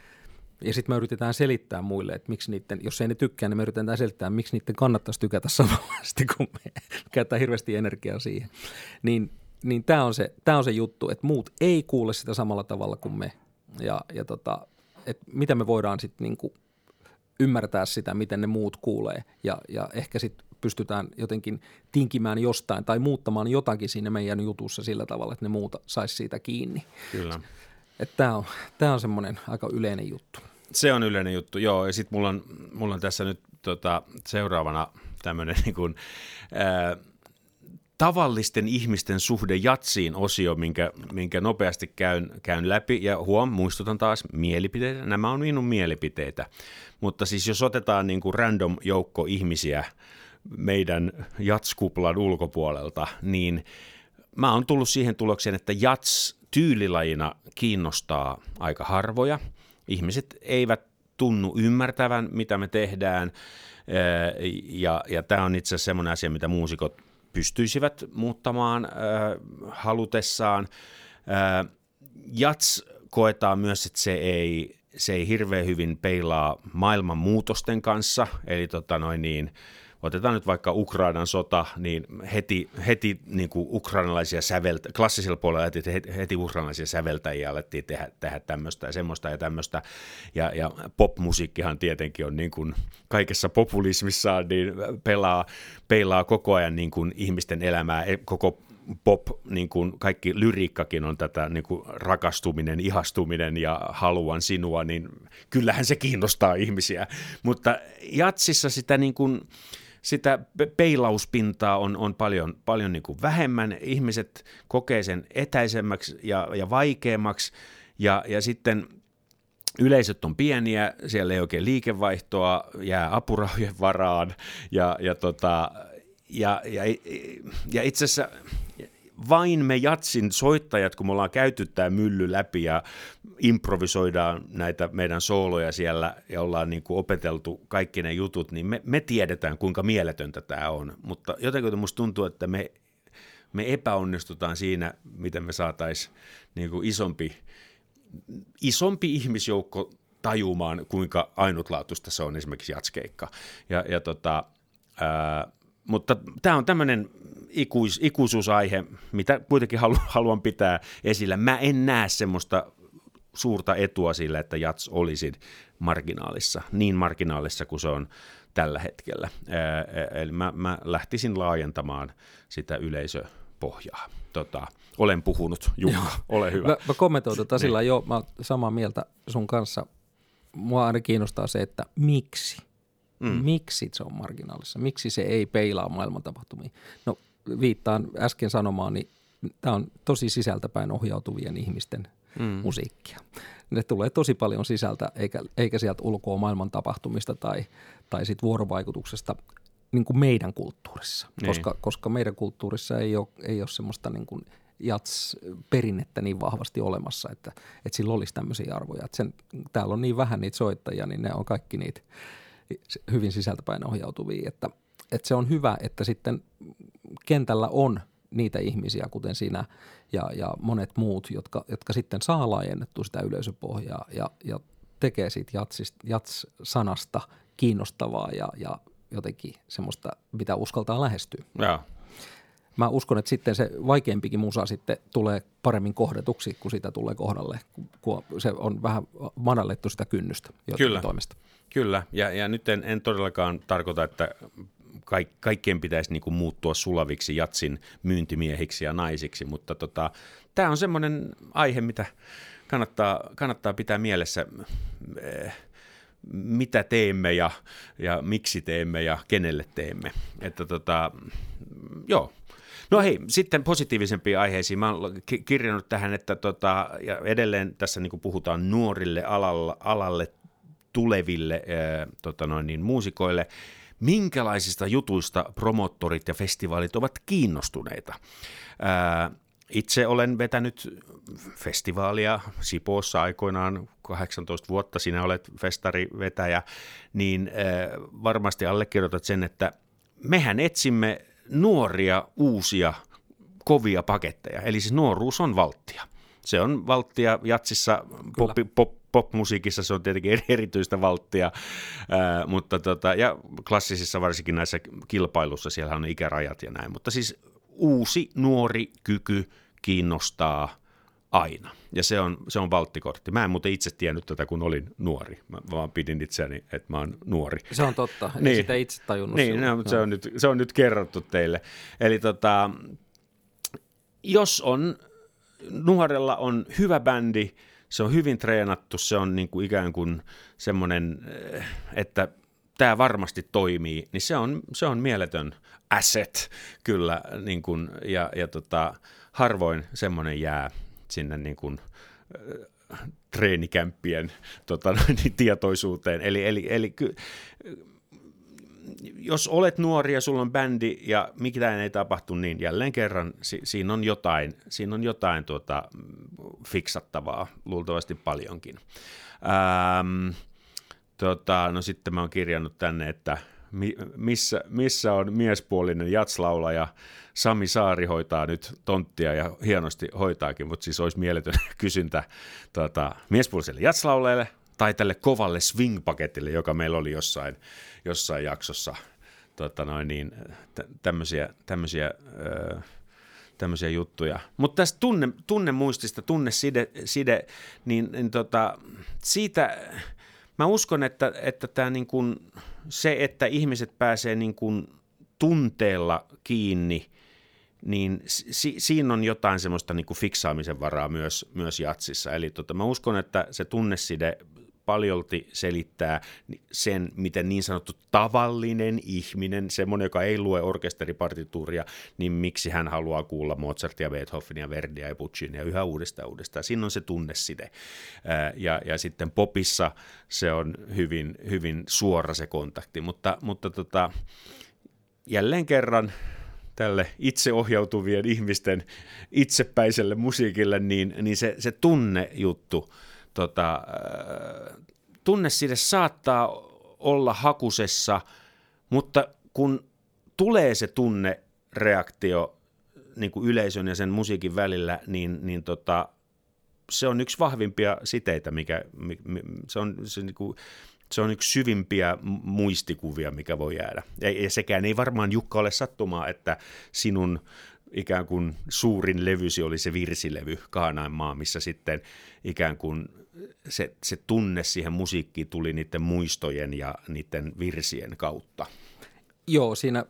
Ja sitten me yritetään selittää muille, että miksi niiden, jos ei ne tykkää, niin me yritetään selittää, miksi niiden kannattaisi tykätä samanlaisesti kuin me. Käyttää hirveästi energiaa siihen. Niin, niin tämä on, on se juttu, että muut ei kuule sitä samalla tavalla kuin me ja, ja tota, että mitä me voidaan sitten niinku ymmärtää sitä, miten ne muut kuulee ja, ja ehkä sitten pystytään jotenkin tinkimään jostain tai muuttamaan jotakin siinä meidän jutussa sillä tavalla, että ne muuta saisi siitä kiinni. Kyllä. Tämä on, tää on semmoinen aika yleinen juttu. Se on yleinen juttu, joo. Ja sitten mulla on, mulla on tässä nyt tota, seuraavana tämmöinen niin kuin, ää, tavallisten ihmisten suhde jatsiin osio, minkä, minkä nopeasti käyn, käyn läpi. Ja huom, muistutan taas mielipiteitä. Nämä on minun mielipiteitä. Mutta siis jos otetaan niin kuin random joukko ihmisiä meidän jatskuplan ulkopuolelta, niin mä oon tullut siihen tulokseen, että jats tyylilajina kiinnostaa aika harvoja. Ihmiset eivät tunnu ymmärtävän, mitä me tehdään, ja, ja tämä on itse asiassa semmoinen asia, mitä muusikot pystyisivät muuttamaan äh, halutessaan. Äh, jats koetaan myös, että se ei, se ei hirveän hyvin peilaa maailman muutosten kanssa, eli tota noin niin, otetaan nyt vaikka Ukrainan sota, niin heti, heti niin kuin ukrainalaisia säveltä, klassisella puolella heti, heti ukrainalaisia säveltäjiä alettiin tehdä, tehdä tämmöistä ja semmoista ja tämmöistä. Ja, ja popmusiikkihan tietenkin on niin kuin kaikessa populismissaan, niin pelaa, peilaa koko ajan niin kuin ihmisten elämää, koko pop, niin kuin kaikki lyriikkakin on tätä niin kuin rakastuminen, ihastuminen ja haluan sinua, niin kyllähän se kiinnostaa ihmisiä. Mutta jatsissa sitä niin kuin sitä peilauspintaa on, on paljon, paljon niin kuin vähemmän. Ihmiset kokee sen etäisemmäksi ja, ja vaikeammaksi ja, ja sitten yleisöt on pieniä, siellä ei oikein liikevaihtoa, jää apurahojen varaan ja, ja, tota, ja, ja, ja itse asiassa vain me jatsin soittajat, kun me ollaan käyty tämä mylly läpi ja improvisoidaan näitä meidän sooloja siellä ja ollaan niin kuin opeteltu kaikki ne jutut, niin me, me tiedetään, kuinka mieletöntä tämä on. Mutta jotenkin musta tuntuu, että me, me epäonnistutaan siinä, miten me saataisiin niin kuin isompi, isompi ihmisjoukko tajumaan, kuinka ainutlaatuista se on esimerkiksi jatskeikka. Ja, ja tota, ää, mutta tämä on tämmöinen ikuis, ikuisuusaihe, mitä kuitenkin halu, haluan pitää esillä. Mä en näe semmoista suurta etua sillä, että jats olisi marginaalissa, niin marginaalissa kuin se on tällä hetkellä. Eli mä, mä lähtisin laajentamaan sitä yleisöporttia yleisöpohjaa. Tota, olen puhunut, Jukka, ole hyvä. Mä, mä kommentoin tota sillä niin. jo, mä oon samaa mieltä sun kanssa. Mua aina kiinnostaa se, että miksi? Mm. Miksi se on marginaalissa? Miksi se ei peilaa maailman tapahtumiin? No viittaan äsken sanomaan, niin tämä on tosi sisältäpäin ohjautuvien ihmisten mm. musiikkia. Ne tulee tosi paljon sisältä, eikä, eikä sieltä ulkoa maailman tapahtumista tai, tai sit vuorovaikutuksesta niin kuin meidän kulttuurissa. Niin. Koska, koska meidän kulttuurissa ei ole, ei ole semmoista niin kuin jats-perinnettä niin vahvasti olemassa, että, että sillä olisi tämmöisiä arvoja. Että sen, täällä on niin vähän niitä soittajia, niin ne on kaikki niitä hyvin sisältäpäin ohjautuvia. Että, että se on hyvä, että sitten kentällä on niitä ihmisiä, kuten sinä ja, ja monet muut, jotka, jotka sitten saa laajennettua sitä yleisöpohjaa ja, ja tekee siitä jatsista, jats-sanasta kiinnostavaa ja, ja jotenkin semmoista, mitä uskaltaa lähestyä. Ja. Mä uskon, että sitten se vaikeampikin musa sitten tulee paremmin kohdatuksi, kun sitä tulee kohdalle, kun se on vähän madallettu sitä kynnystä Kyllä. toimesta. Kyllä, ja, ja nyt en, en todellakaan tarkoita, että kaik, kaikkien pitäisi niinku muuttua sulaviksi jatsin myyntimiehiksi ja naisiksi, mutta tota, tämä on semmoinen aihe, mitä kannattaa, kannattaa pitää mielessä, mitä teemme ja, ja miksi teemme ja kenelle teemme. Että tota, joo. No hei, sitten positiivisempiin aiheisiin. Mä oon kirjannut tähän, että tota, ja edelleen tässä niin kuin puhutaan nuorille alalla, alalle tuleville ää, tota noin, niin, muusikoille. Minkälaisista jutuista promottorit ja festivaalit ovat kiinnostuneita? Ää, itse olen vetänyt festivaalia Sipoossa aikoinaan kahdeksantoista vuotta, sinä olet festarivetäjä, niin ää, varmasti allekirjoitat sen, että mehän etsimme nuoria, uusia, kovia paketteja. Eli siis nuoruus on valttia. Se on valttia jatsissa, pop, pop, popmusiikissa se on tietenkin erityistä valttia, ää, mutta tota, ja klassisissa varsinkin näissä kilpailussa siellä on ikärajat ja näin. Mutta siis uusi, nuori kyky kiinnostaa aina. Ja se on, se on valttikortti. Mä en muuten itse tiennyt tätä, kun olin nuori. Mä vaan pidin itseäni, että mä oon nuori. Se on totta. Ei niin. sitä itse tajunnut. Niin, no, mutta se on, nyt, se on nyt kerrottu teille. Eli tota, jos on, nuorella on hyvä bändi, se on hyvin treenattu, se on niin kuin ikään kuin semmoinen, että tämä varmasti toimii, niin se on, se on mieletön asset kyllä, niin kuin, ja, ja tota, harvoin semmoinen jää sinne niin kuin, äh, treenikämppien tota, niin, tietoisuuteen. Eli, eli, eli ky, jos olet nuori ja sulla on bändi ja mitään ei tapahtu, niin jälleen kerran si, siinä on jotain, siinä on jotain tuota, fiksattavaa, luultavasti paljonkin. Ähm, tota, no sitten mä oon kirjannut tänne, että missä, missä on miespuolinen jatslaulaja. Sami Saari hoitaa nyt tonttia ja hienosti hoitaakin, mutta siis olisi mieletön kysyntä tuota, miespuoliselle jatslaulajalle tai tälle kovalle swing-paketille, joka meillä oli jossain, jossain jaksossa. Tota noin, niin, tämmöisiä, tämmöisiä, öö, tämmöisiä juttuja. Mutta tästä tunne, tunnemuistista, tunneside, side, niin, niin tota, siitä mä uskon, että, että tää niin kun, se, että ihmiset pääsee niin kun tunteella kiinni, niin si, siinä on jotain semmoista niin kuin fiksaamisen varaa myös, myös jatsissa. Eli tota, mä uskon, että se tunneside paljolti selittää sen, miten niin sanottu tavallinen ihminen, semmoinen, joka ei lue orkesteripartituuria, niin miksi hän haluaa kuulla Mozartia, Beethovenia, Verdiä ja Puccinia yhä uudestaan uudestaan. Siinä on se tunneside. Ja, ja sitten popissa se on hyvin, hyvin suora se kontakti, mutta, mutta tota, jälleen kerran tälle itseohjautuvien ihmisten itsepäiselle musiikille, niin, niin se, se tunnejuttu, tota, tunneside saattaa olla hakusessa, mutta kun tulee se tunnereaktio niin kuin yleisön ja sen musiikin välillä, niin, niin tota, se on yksi vahvimpia siteitä, mikä, se on se niin kuin, Se on yksi syvimpiä muistikuvia, mikä voi jäädä. Ja, ja sekään ei varmaan, Jukka, ole sattumaa, että sinun ikään kuin suurin levysi oli se virsilevy Kaanaanmaa, missä sitten ikään kuin se, se tunne siihen musiikkiin tuli niiden muistojen ja niiden virsien kautta. Joo, siinä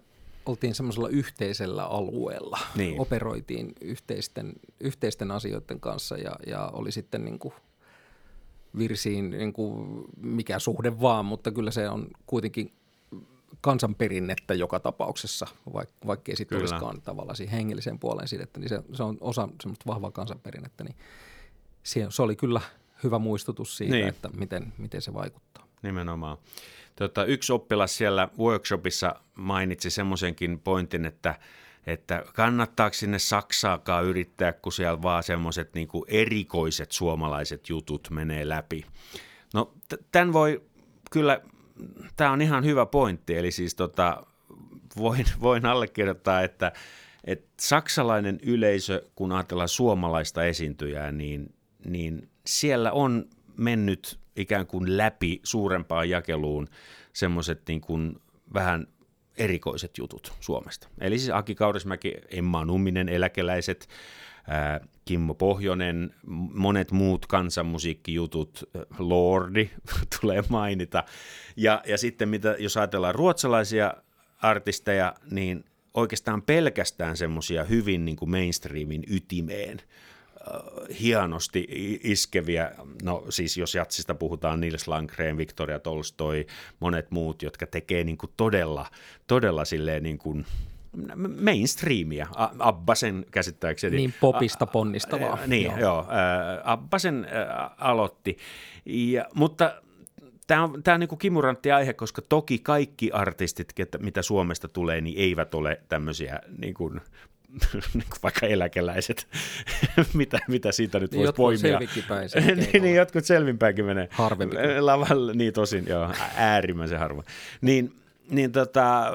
oltiin semmoisella yhteisellä alueella, niin. operoitiin yhteisten, yhteisten asioiden kanssa ja, ja oli sitten niin kuin virsiin niin kuin mikä suhde vaan, mutta kyllä se on kuitenkin kansanperinnettä joka tapauksessa, vaikka, vaikkei sitten olisikaan tavallaan siihen hengelliseen puoleen sidettä, niin se, se on osa semmoista vahvaa kansanperinnettä, niin se, se oli kyllä hyvä muistutus siitä, niin. että miten, miten se vaikuttaa. Nimenomaan. Tota, yksi oppilas siellä workshopissa mainitsi semmoisenkin pointin, että, että kannattaako sinne Saksaakaan yrittää, kun siellä vaan semmoiset niin kuin erikoiset suomalaiset jutut menee läpi. No t- tämän voi kyllä, tämä on ihan hyvä pointti, eli siis tota, voin, voin allekirjoittaa, että, että saksalainen yleisö, kun ajatellaan suomalaista esiintyjää, niin, niin siellä on mennyt ikään kuin läpi suurempaan jakeluun semmoiset niin kuin vähän erikoiset jutut Suomesta. Eli siis Aki Kaurismäki, Emma Numminen, Eläkeläiset, ää, Kimmo Pohjonen, monet muut kansanmusiikkijutut, Lordi tulee mainita. Ja, ja sitten mitä, jos ajatellaan ruotsalaisia artisteja, niin oikeastaan pelkästään semmoisia hyvin niin kuin mainstreamin ytimeen hienosti iskeviä, no siis jos jatsista puhutaan, Nils Landgren, Victoria Tolstoi, monet muut, jotka tekee niin kuin todella, todella silleen niin kuin mainstreamia. Abba sen käsittääkseni. Niin popista ponnistavaa. A, niin, joo. joo Abba sen aloitti, ja, mutta tämä on, tämä on niin kuin kimurantti aihe, koska toki kaikki artistit, mitä Suomesta tulee, niin eivät ole tämmöisiä niin kuin vaikka eläkeläiset, mitä, mitä siitä nyt voisi poimia. Jotkut selvinkin päin. niin, niin, jotkut selvinpäinkin menee. Harvemmin. Lavalla, niin tosin, joo, äärimmäisen harva. Niin, niin tota,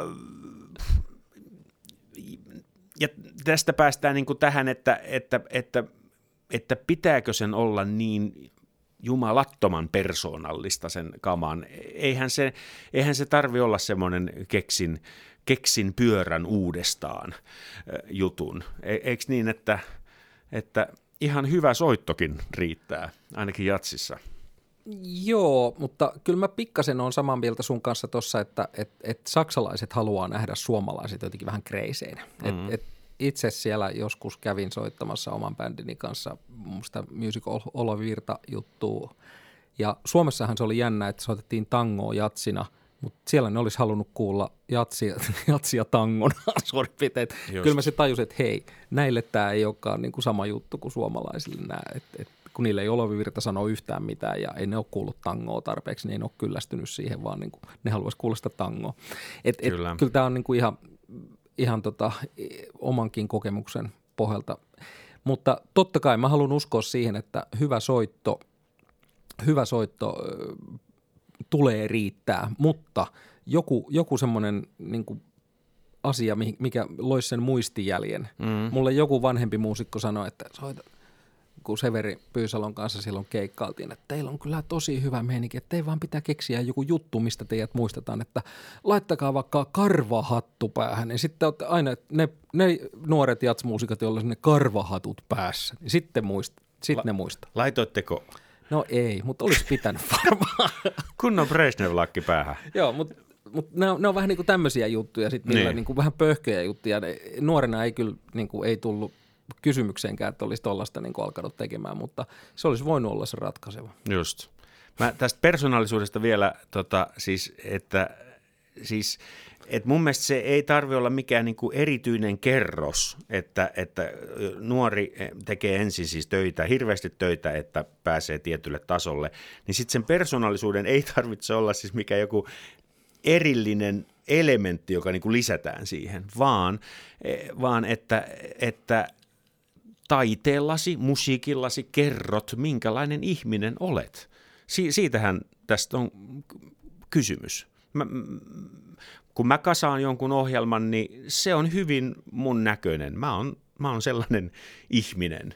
ja tästä päästään niin kuin tähän, että, että, että, että pitääkö sen olla niin jumalattoman persoonallista sen kaman. Eihän se, eihän se tarvi olla semmoinen keksin, keksin pyörän uudestaan jutun. E- eikö niin, että, että ihan hyvä soittokin riittää, ainakin jatsissa? Joo, mutta kyllä mä pikkasen on samaa mieltä sun kanssa tuossa, että et, et saksalaiset haluaa nähdä suomalaiset jotenkin vähän kreiseinä. Mm-hmm. Et, et itse siellä joskus kävin soittamassa oman bändini kanssa musta Music Olovirta-juttua. Ja Suomessahan se oli jännä, että soitettiin tangoa jatsina, mutta siellä ne olisi halunnut kuulla jatsia, jatsia tangona suurin piirtein. Kyllä mä se tajusin, että hei, näille tämä ei olekaan niin kuin sama juttu kuin suomalaisille nämä, että et, kun niille ei Olovirta sano yhtään mitään ja ei ne ole kuullut tangoa tarpeeksi, niin ei ne ole kyllästynyt siihen, vaan niin kuin, ne haluaisi kuulla sitä tangoa. Et, et, kyllä. kyllä tämä on niin kuin ihan, ihan tota, omankin kokemuksen pohjalta. Mutta totta kai mä haluan uskoa siihen, että hyvä soitto, hyvä soitto äh, tulee riittää, mutta joku, joku semmoinen niin kuin asia, mikä loisi sen muistijäljen. Mm. Mulle joku vanhempi muusikko sanoi, että soita, kun Severi Pyysalon kanssa silloin keikkailtiin, että teillä on kyllä tosi hyvä meininki, että teidän vaan pitää keksiä joku juttu, mistä teidät muistetaan, että laittakaa vaikka karvahattu päähän, niin sitten olette aina ne, ne nuoret jatsmuusikat, joilla on ne karvahatut päässä, niin sitten muist, sit La- ne muistaa. Laitoitteko? No ei, mutta olisi pitänyt varmaan. Kunnon Brezhnev-lakki päähän. Joo, mutta mut ne, ne on vähän niin kuin tämmöisiä juttuja, sitten niillä niin. niin kuin vähän pöhköjä juttuja. Nuorena ei kyllä niin kuin, ei tullut kysymykseenkään, että olisi tuollaista niin kuin alkanut tekemään, mutta se olisi voinut olla se ratkaiseva. Just. Mä tästä persoonallisuudesta vielä, tota, siis, että siis, et mun mielestä se ei tarvitse olla mikään niin kuin erityinen kerros, että, että nuori tekee ensin siis töitä, hirveästi töitä, että pääsee tietylle tasolle, niin sitten sen persoonallisuuden ei tarvitse olla siis mikään joku erillinen elementti, joka niin kuin lisätään siihen, vaan, vaan että, että taiteellasi, musiikillasi kerrot, minkälainen ihminen olet. Si- siitähän tästä on kysymys. Mä, kun mä kasaan jonkun ohjelman, niin se on hyvin mun näköinen. Mä oon, mä oon sellainen ihminen.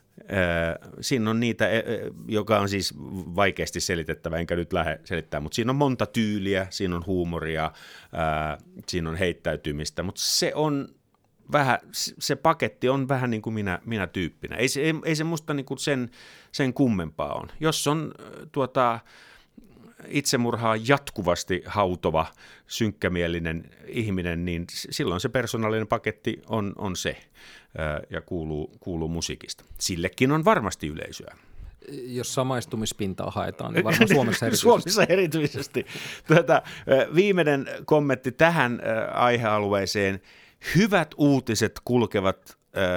Siinä on niitä, joka on siis vaikeasti selitettävä, enkä nyt lähde selittämään, mutta siinä on monta tyyliä, siinä on huumoria, siinä on heittäytymistä, mutta se on vähän, se paketti on vähän niin kuin minä, minä tyyppinä. Ei se, ei, ei se musta niin kuin sen, sen kummempaa on. Jos on tuota, itsemurhaa jatkuvasti hautova, synkkämielinen ihminen, niin silloin se persoonallinen paketti on, on se ja kuuluu, kuuluu musiikista. Sillekin on varmasti yleisöä. Jos samaistumispintaa haetaan, niin varmaan Suomessa erityisesti. Suomessa erityisesti. Tuota, viimeinen kommentti tähän aihealueeseen. Hyvät uutiset kulkevat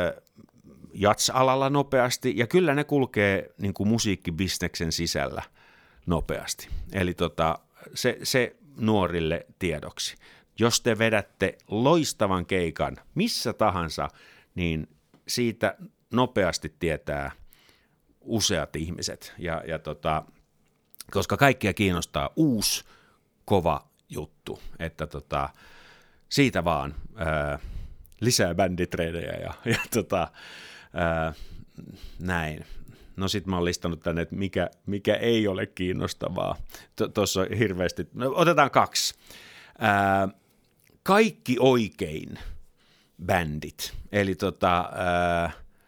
jats-alalla nopeasti, ja kyllä ne kulkee niin kuin musiikkibisneksen sisällä nopeasti. Eli tota, se, se nuorille tiedoksi. Jos te vedätte loistavan keikan missä tahansa, niin siitä nopeasti tietää useat ihmiset. Ja, ja tota, koska kaikkia kiinnostaa uusi, kova juttu. Että tota, siitä vaan ää, lisää bänditreenejä ja, ja tota, ää, näin. No sit mä oon listannut tänne, että mikä, mikä ei ole kiinnostavaa. Tuossa on hirveästi, no otetaan kaksi. Ää, kaikki oikein bändit. Eli tota, ää,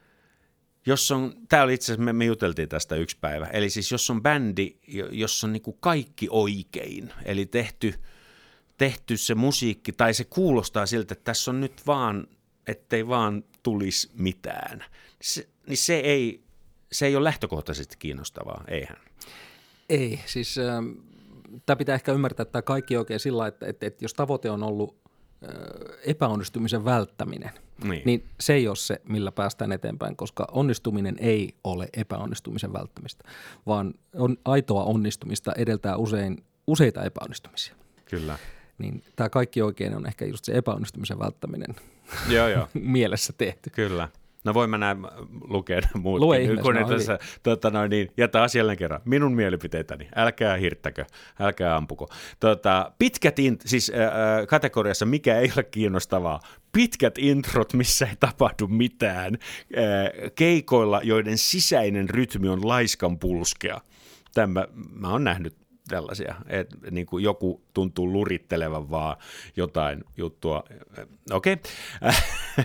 jos on, tää oli itse asiassa, me, me juteltiin tästä yksi päivä, eli siis jos on bändi, jossa on niinku kaikki oikein, eli tehty, tehty se musiikki, tai se kuulostaa siltä, että tässä on nyt vaan, ettei vaan tulisi mitään, se, niin se ei, se ei ole lähtökohtaisesti kiinnostavaa, eihän. Ei, siis äh, tämä pitää ehkä ymmärtää, että tämä kaikki oikein sillä lailla, että, että, että jos tavoite on ollut äh, epäonnistumisen välttäminen, niin. niin se ei ole se, millä päästään eteenpäin, koska onnistuminen ei ole epäonnistumisen välttämistä, vaan on, aitoa onnistumista edeltää usein useita epäonnistumisia. Kyllä. Niin tämä kaikki oikein on ehkä just se epäonnistumisen välttäminen joo, joo. mielessä tehty. Kyllä. No voin mä näin lukea muutkin. Lue ihmeessä, no, tässä, tota, no, niin, jätä asialleen kerran. Minun mielipiteitäni. Älkää hirttäkö, älkää ampuko. Tota, pitkät, in, siis äh, kategoriassa mikä ei ole kiinnostavaa, pitkät introt, missä ei tapahdu mitään, äh, keikoilla, joiden sisäinen rytmi on laiskan pulskea. Tämä mä oon nähnyt tällaisia, että niin kuin joku tuntuu lurittelevan vaan jotain juttua. Okei, okay.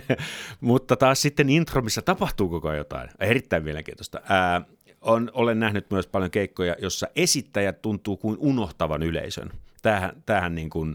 Mutta taas sitten intro, missä tapahtuu koko ajan jotain, erittäin mielenkiintoista. Ää, on, olen nähnyt myös paljon keikkoja, jossa esittäjät tuntuu kuin unohtavan yleisön. Tämähän, tämähän niin kuin,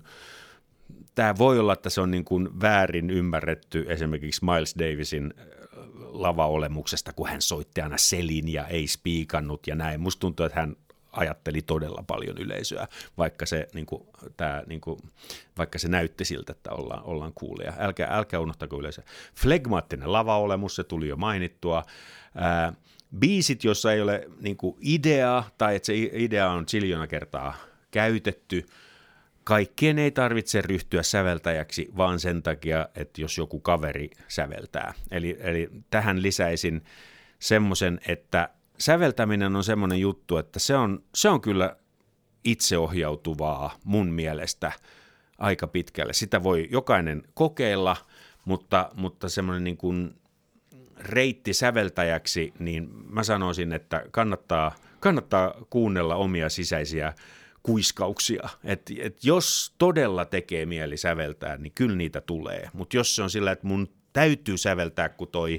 tämä voi olla, että se on niin kuin väärin ymmärretty esimerkiksi Miles Davisin lavaolemuksesta, kun hän soitti aina selin ja ei spiikannut ja näin. Musta tuntuu, että hän ajatteli todella paljon yleisöä, vaikka se, niin kuin, tää, niin kuin, vaikka se näytti siltä, että ollaan, ollaan kuulia. Älkää, älkää unohtako yleisöä. Flegmaattinen lavaolemus, se tuli jo mainittua. Ää, biisit, joissa ei ole niin kuin ideaa, tai että se idea on ziljoona kertaa käytetty, kaikkien ei tarvitse ryhtyä säveltäjäksi, vaan sen takia, että jos joku kaveri säveltää. Eli, eli tähän lisäisin semmoisen, että säveltäminen on semmoinen juttu, että se on, se on kyllä itseohjautuvaa mun mielestä aika pitkälle. Sitä voi jokainen kokeilla, mutta, mutta semmoinen niin kuin reitti säveltäjäksi, niin mä sanoisin, että kannattaa, kannattaa kuunnella omia sisäisiä kuiskauksia. Et, et jos todella tekee mieli säveltää, niin kyllä niitä tulee. Mutta jos se on sillä, että mun täytyy säveltää, kun toi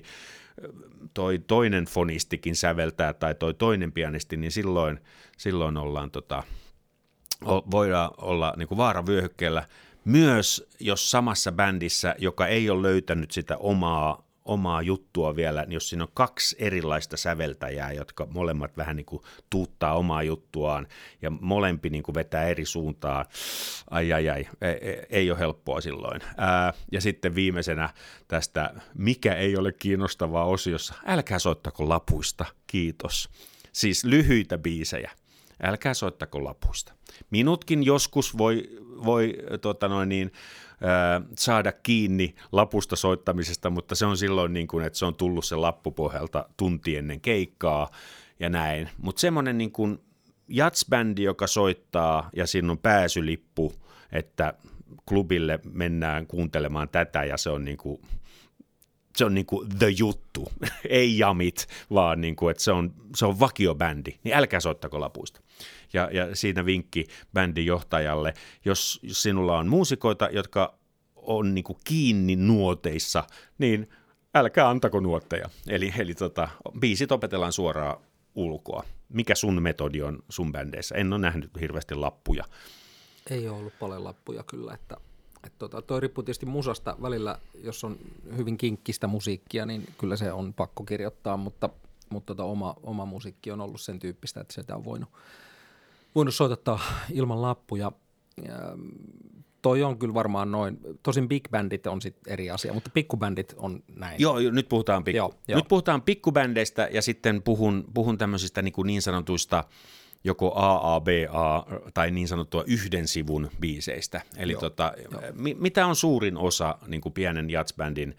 toi toinen fonistikin säveltää tai toi toinen pianisti, niin silloin, silloin ollaan, tota, voidaan olla niin kuin vaaravyöhykkeellä. Myös jos samassa bändissä, joka ei ole löytänyt sitä omaa, omaa juttua vielä, niin jos siinä on kaksi erilaista säveltäjää, jotka molemmat vähän niin kuin tuuttaa omaa juttuaan ja molempi niin kuin vetää eri suuntaan, ai ai ai, ei, ei ole helppoa silloin. Ää, ja sitten viimeisenä tästä, mikä ei ole kiinnostavaa osiossa, älkää soittako lapuista, kiitos. Siis lyhyitä biisejä, älkää soittako lapuista. Minutkin joskus voi, voi tota noin niin, saada kiinni lapusta soittamisesta, mutta se on silloin niin kuin, että se on tullut se lappu pohjalta tunti ennen keikkaa ja näin. Mutta semmoinen niin kuin jatsbändi, joka soittaa ja siinä on pääsylippu, että klubille mennään kuuntelemaan tätä ja se on niin kuin, se on niin kuin the juttu, ei jamit, vaan niin kuin, että se on, se on vakiobändi, niin älkää soittako lapuista. Ja, ja siinä vinkki bändin johtajalle, jos sinulla on muusikoita, jotka on niin kuin kiinni nuoteissa, niin älkää antako nuotteja. Eli, eli tota, biisit opetellaan suoraan ulkoa. Mikä sun metodi on sun bändeissä? En ole nähnyt hirveästi lappuja. Ei ole ollut paljon lappuja kyllä, että et tota, toi riippuu tietysti musasta. Välillä, jos on hyvin kinkkistä musiikkia, niin kyllä se on pakko kirjoittaa, mutta, mutta tota, oma, oma musiikki on ollut sen tyyppistä, että sitä on voinut, voinut soittaa ilman lappuja. Ja, toi on kyllä varmaan noin. Tosin big bandit on sitten eri asia, mutta pikkubändit on näin. Joo, nyt puhutaan, pikku. Joo, jo. Nyt puhutaan pikkubändeistä ja sitten puhun, puhun tämmöisistä niin, kuin niin sanotuista joko A A B A tai niin sanottua yhden sivun biiseistä. Eli Joo, tota, jo. mi, mitä on suurin osa niin kuin pienen jazzbändin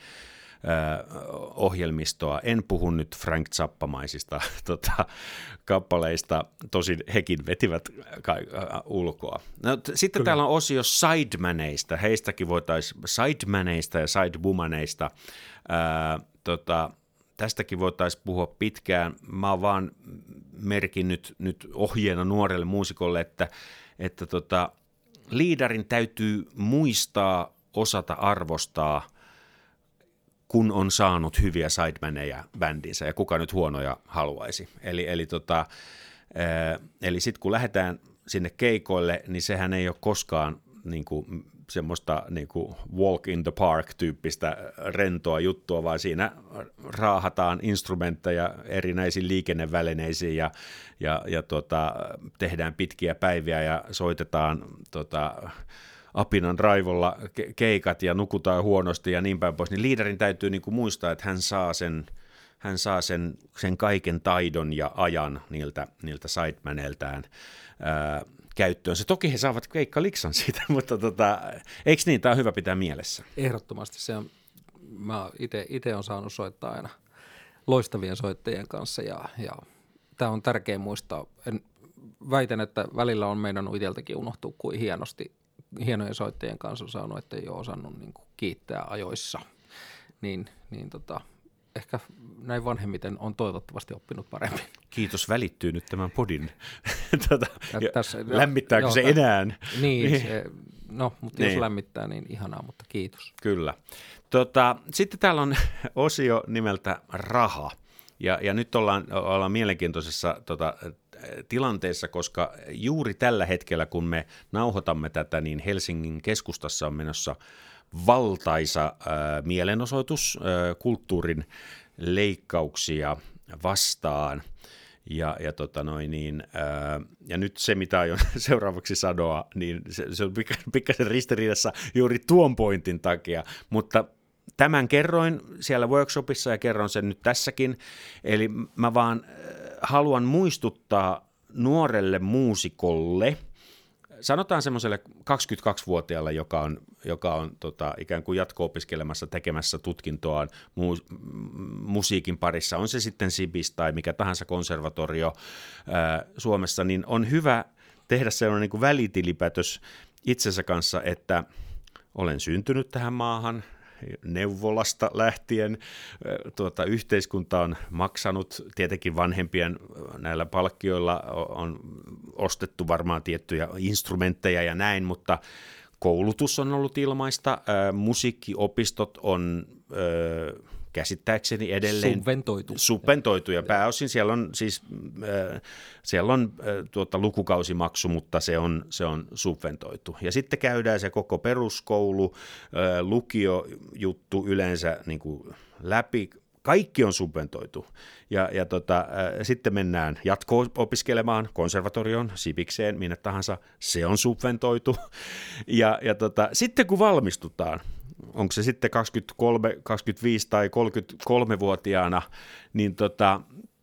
ohjelmistoa. En puhu nyt Frank Zappamaisista tota, kappaleista, tosin hekin vetivät ka- ulkoa. No, t- sitten Kyllä. täällä on osio sidemaneista, heistäkin voitaisiin, sidemaneista ja sidewomaneista, ää, tota, tästäkin voitaisiin puhua pitkään. Mä oon vaan merkinnyt nyt ohjeena nuorelle muusikolle, että, että tota, liidarin täytyy muistaa, osata arvostaa, kun on saanut hyviä sidemaneja bändinsä, ja kuka nyt huonoja haluaisi. Eli, eli, tota, eli sitten kun lähdetään sinne keikoille, niin sehän ei ole koskaan niin kuin, semmoista niin kuin walk in the park-tyyppistä rentoa juttua, vaan siinä raahataan instrumentteja erinäisiin liikennevälineisiin ja, ja, ja tota, tehdään pitkiä päiviä ja soitetaan tota, apinan raivolla keikat ja nukutaan huonosti ja niin päin pois, niin liidarin täytyy niin kuin muistaa, että hän saa sen, hän saa sen, sen kaiken taidon ja ajan niiltä, niiltä sidemaneiltään ää, käyttöön. Se toki he saavat keikkaliksan siitä, mutta tota, eikö niin? Tämä on hyvä pitää mielessä. Ehdottomasti se on, mä itse olen saanut soittaa aina loistavien soittajien kanssa ja, ja tämä on tärkeä muistaa. En, väitän, että välillä on meidän itseltäkin unohtua, kuin hienosti hienojen soittajien kanssa on saanut, että ei ole osannut niin kuin kiittää ajoissa, niin, niin tota, ehkä näin vanhemmiten on toivottavasti oppinut paremmin. Kiitos välittyy nyt tämän podin. tuota, tässä, lämmittääkö joo, se tämän, enää? Niin, se, no, mutta niin. Jos lämmittää, niin ihanaa, mutta kiitos. Kyllä. Tota, sitten täällä on osio nimeltä raha. Ja, ja nyt ollaan, ollaan mielenkiintoisessa tota, tilanteessa, koska juuri tällä hetkellä, kun me nauhoitamme tätä, niin Helsingin keskustassa on menossa valtaisa äh, mielenosoitus äh, kulttuurin leikkauksia vastaan. Ja, ja, tota noin, niin, ää, ja nyt se, mitä aion seuraavaksi sanoa, niin se, se on pikkasen ristiriidassa juuri tuon pointin takia, mutta tämän kerroin siellä workshopissa ja kerron sen nyt tässäkin, eli mä vaan haluan muistuttaa nuorelle muusikolle, sanotaan semmoiselle kaksikymmentäkaksivuotiaalle, joka on, joka on tota, ikään kuin jatko-opiskelemassa, tekemässä tutkintoaan mu- musiikin parissa, on se sitten Sibis tai mikä tahansa konservatorio ää, Suomessa, niin on hyvä tehdä sellainen niin kuin välitilipäätös itsensä kanssa, että olen syntynyt tähän maahan, neuvolasta lähtien tuota, yhteiskunta on maksanut, tietenkin vanhempien näillä palkkioilla on ostettu varmaan tiettyjä instrumentteja ja näin, mutta koulutus on ollut ilmaista, ää, musiikkiopistot on ää, käsittääkseni edelleen subventoitu. subventoitu ja pääosin siellä on siis äh, siellä on äh, tuota, lukukausimaksu, mutta se on, se on subventoitu. Ja sitten käydään se koko peruskoulu, äh, lukiojuttu yleensä niin kuin läpi. Kaikki on subventoitu. Ja, ja tota, äh, sitten mennään jatko-opiskelemaan konservatorioon, Sibikseen, minne tahansa. Se on subventoitu. Ja, ja tota, sitten kun valmistutaan, onko se sitten kaksikymmentäkolme, kaksikymmentäviisi tai kolmekymmentäkolmevuotiaana, niin tota,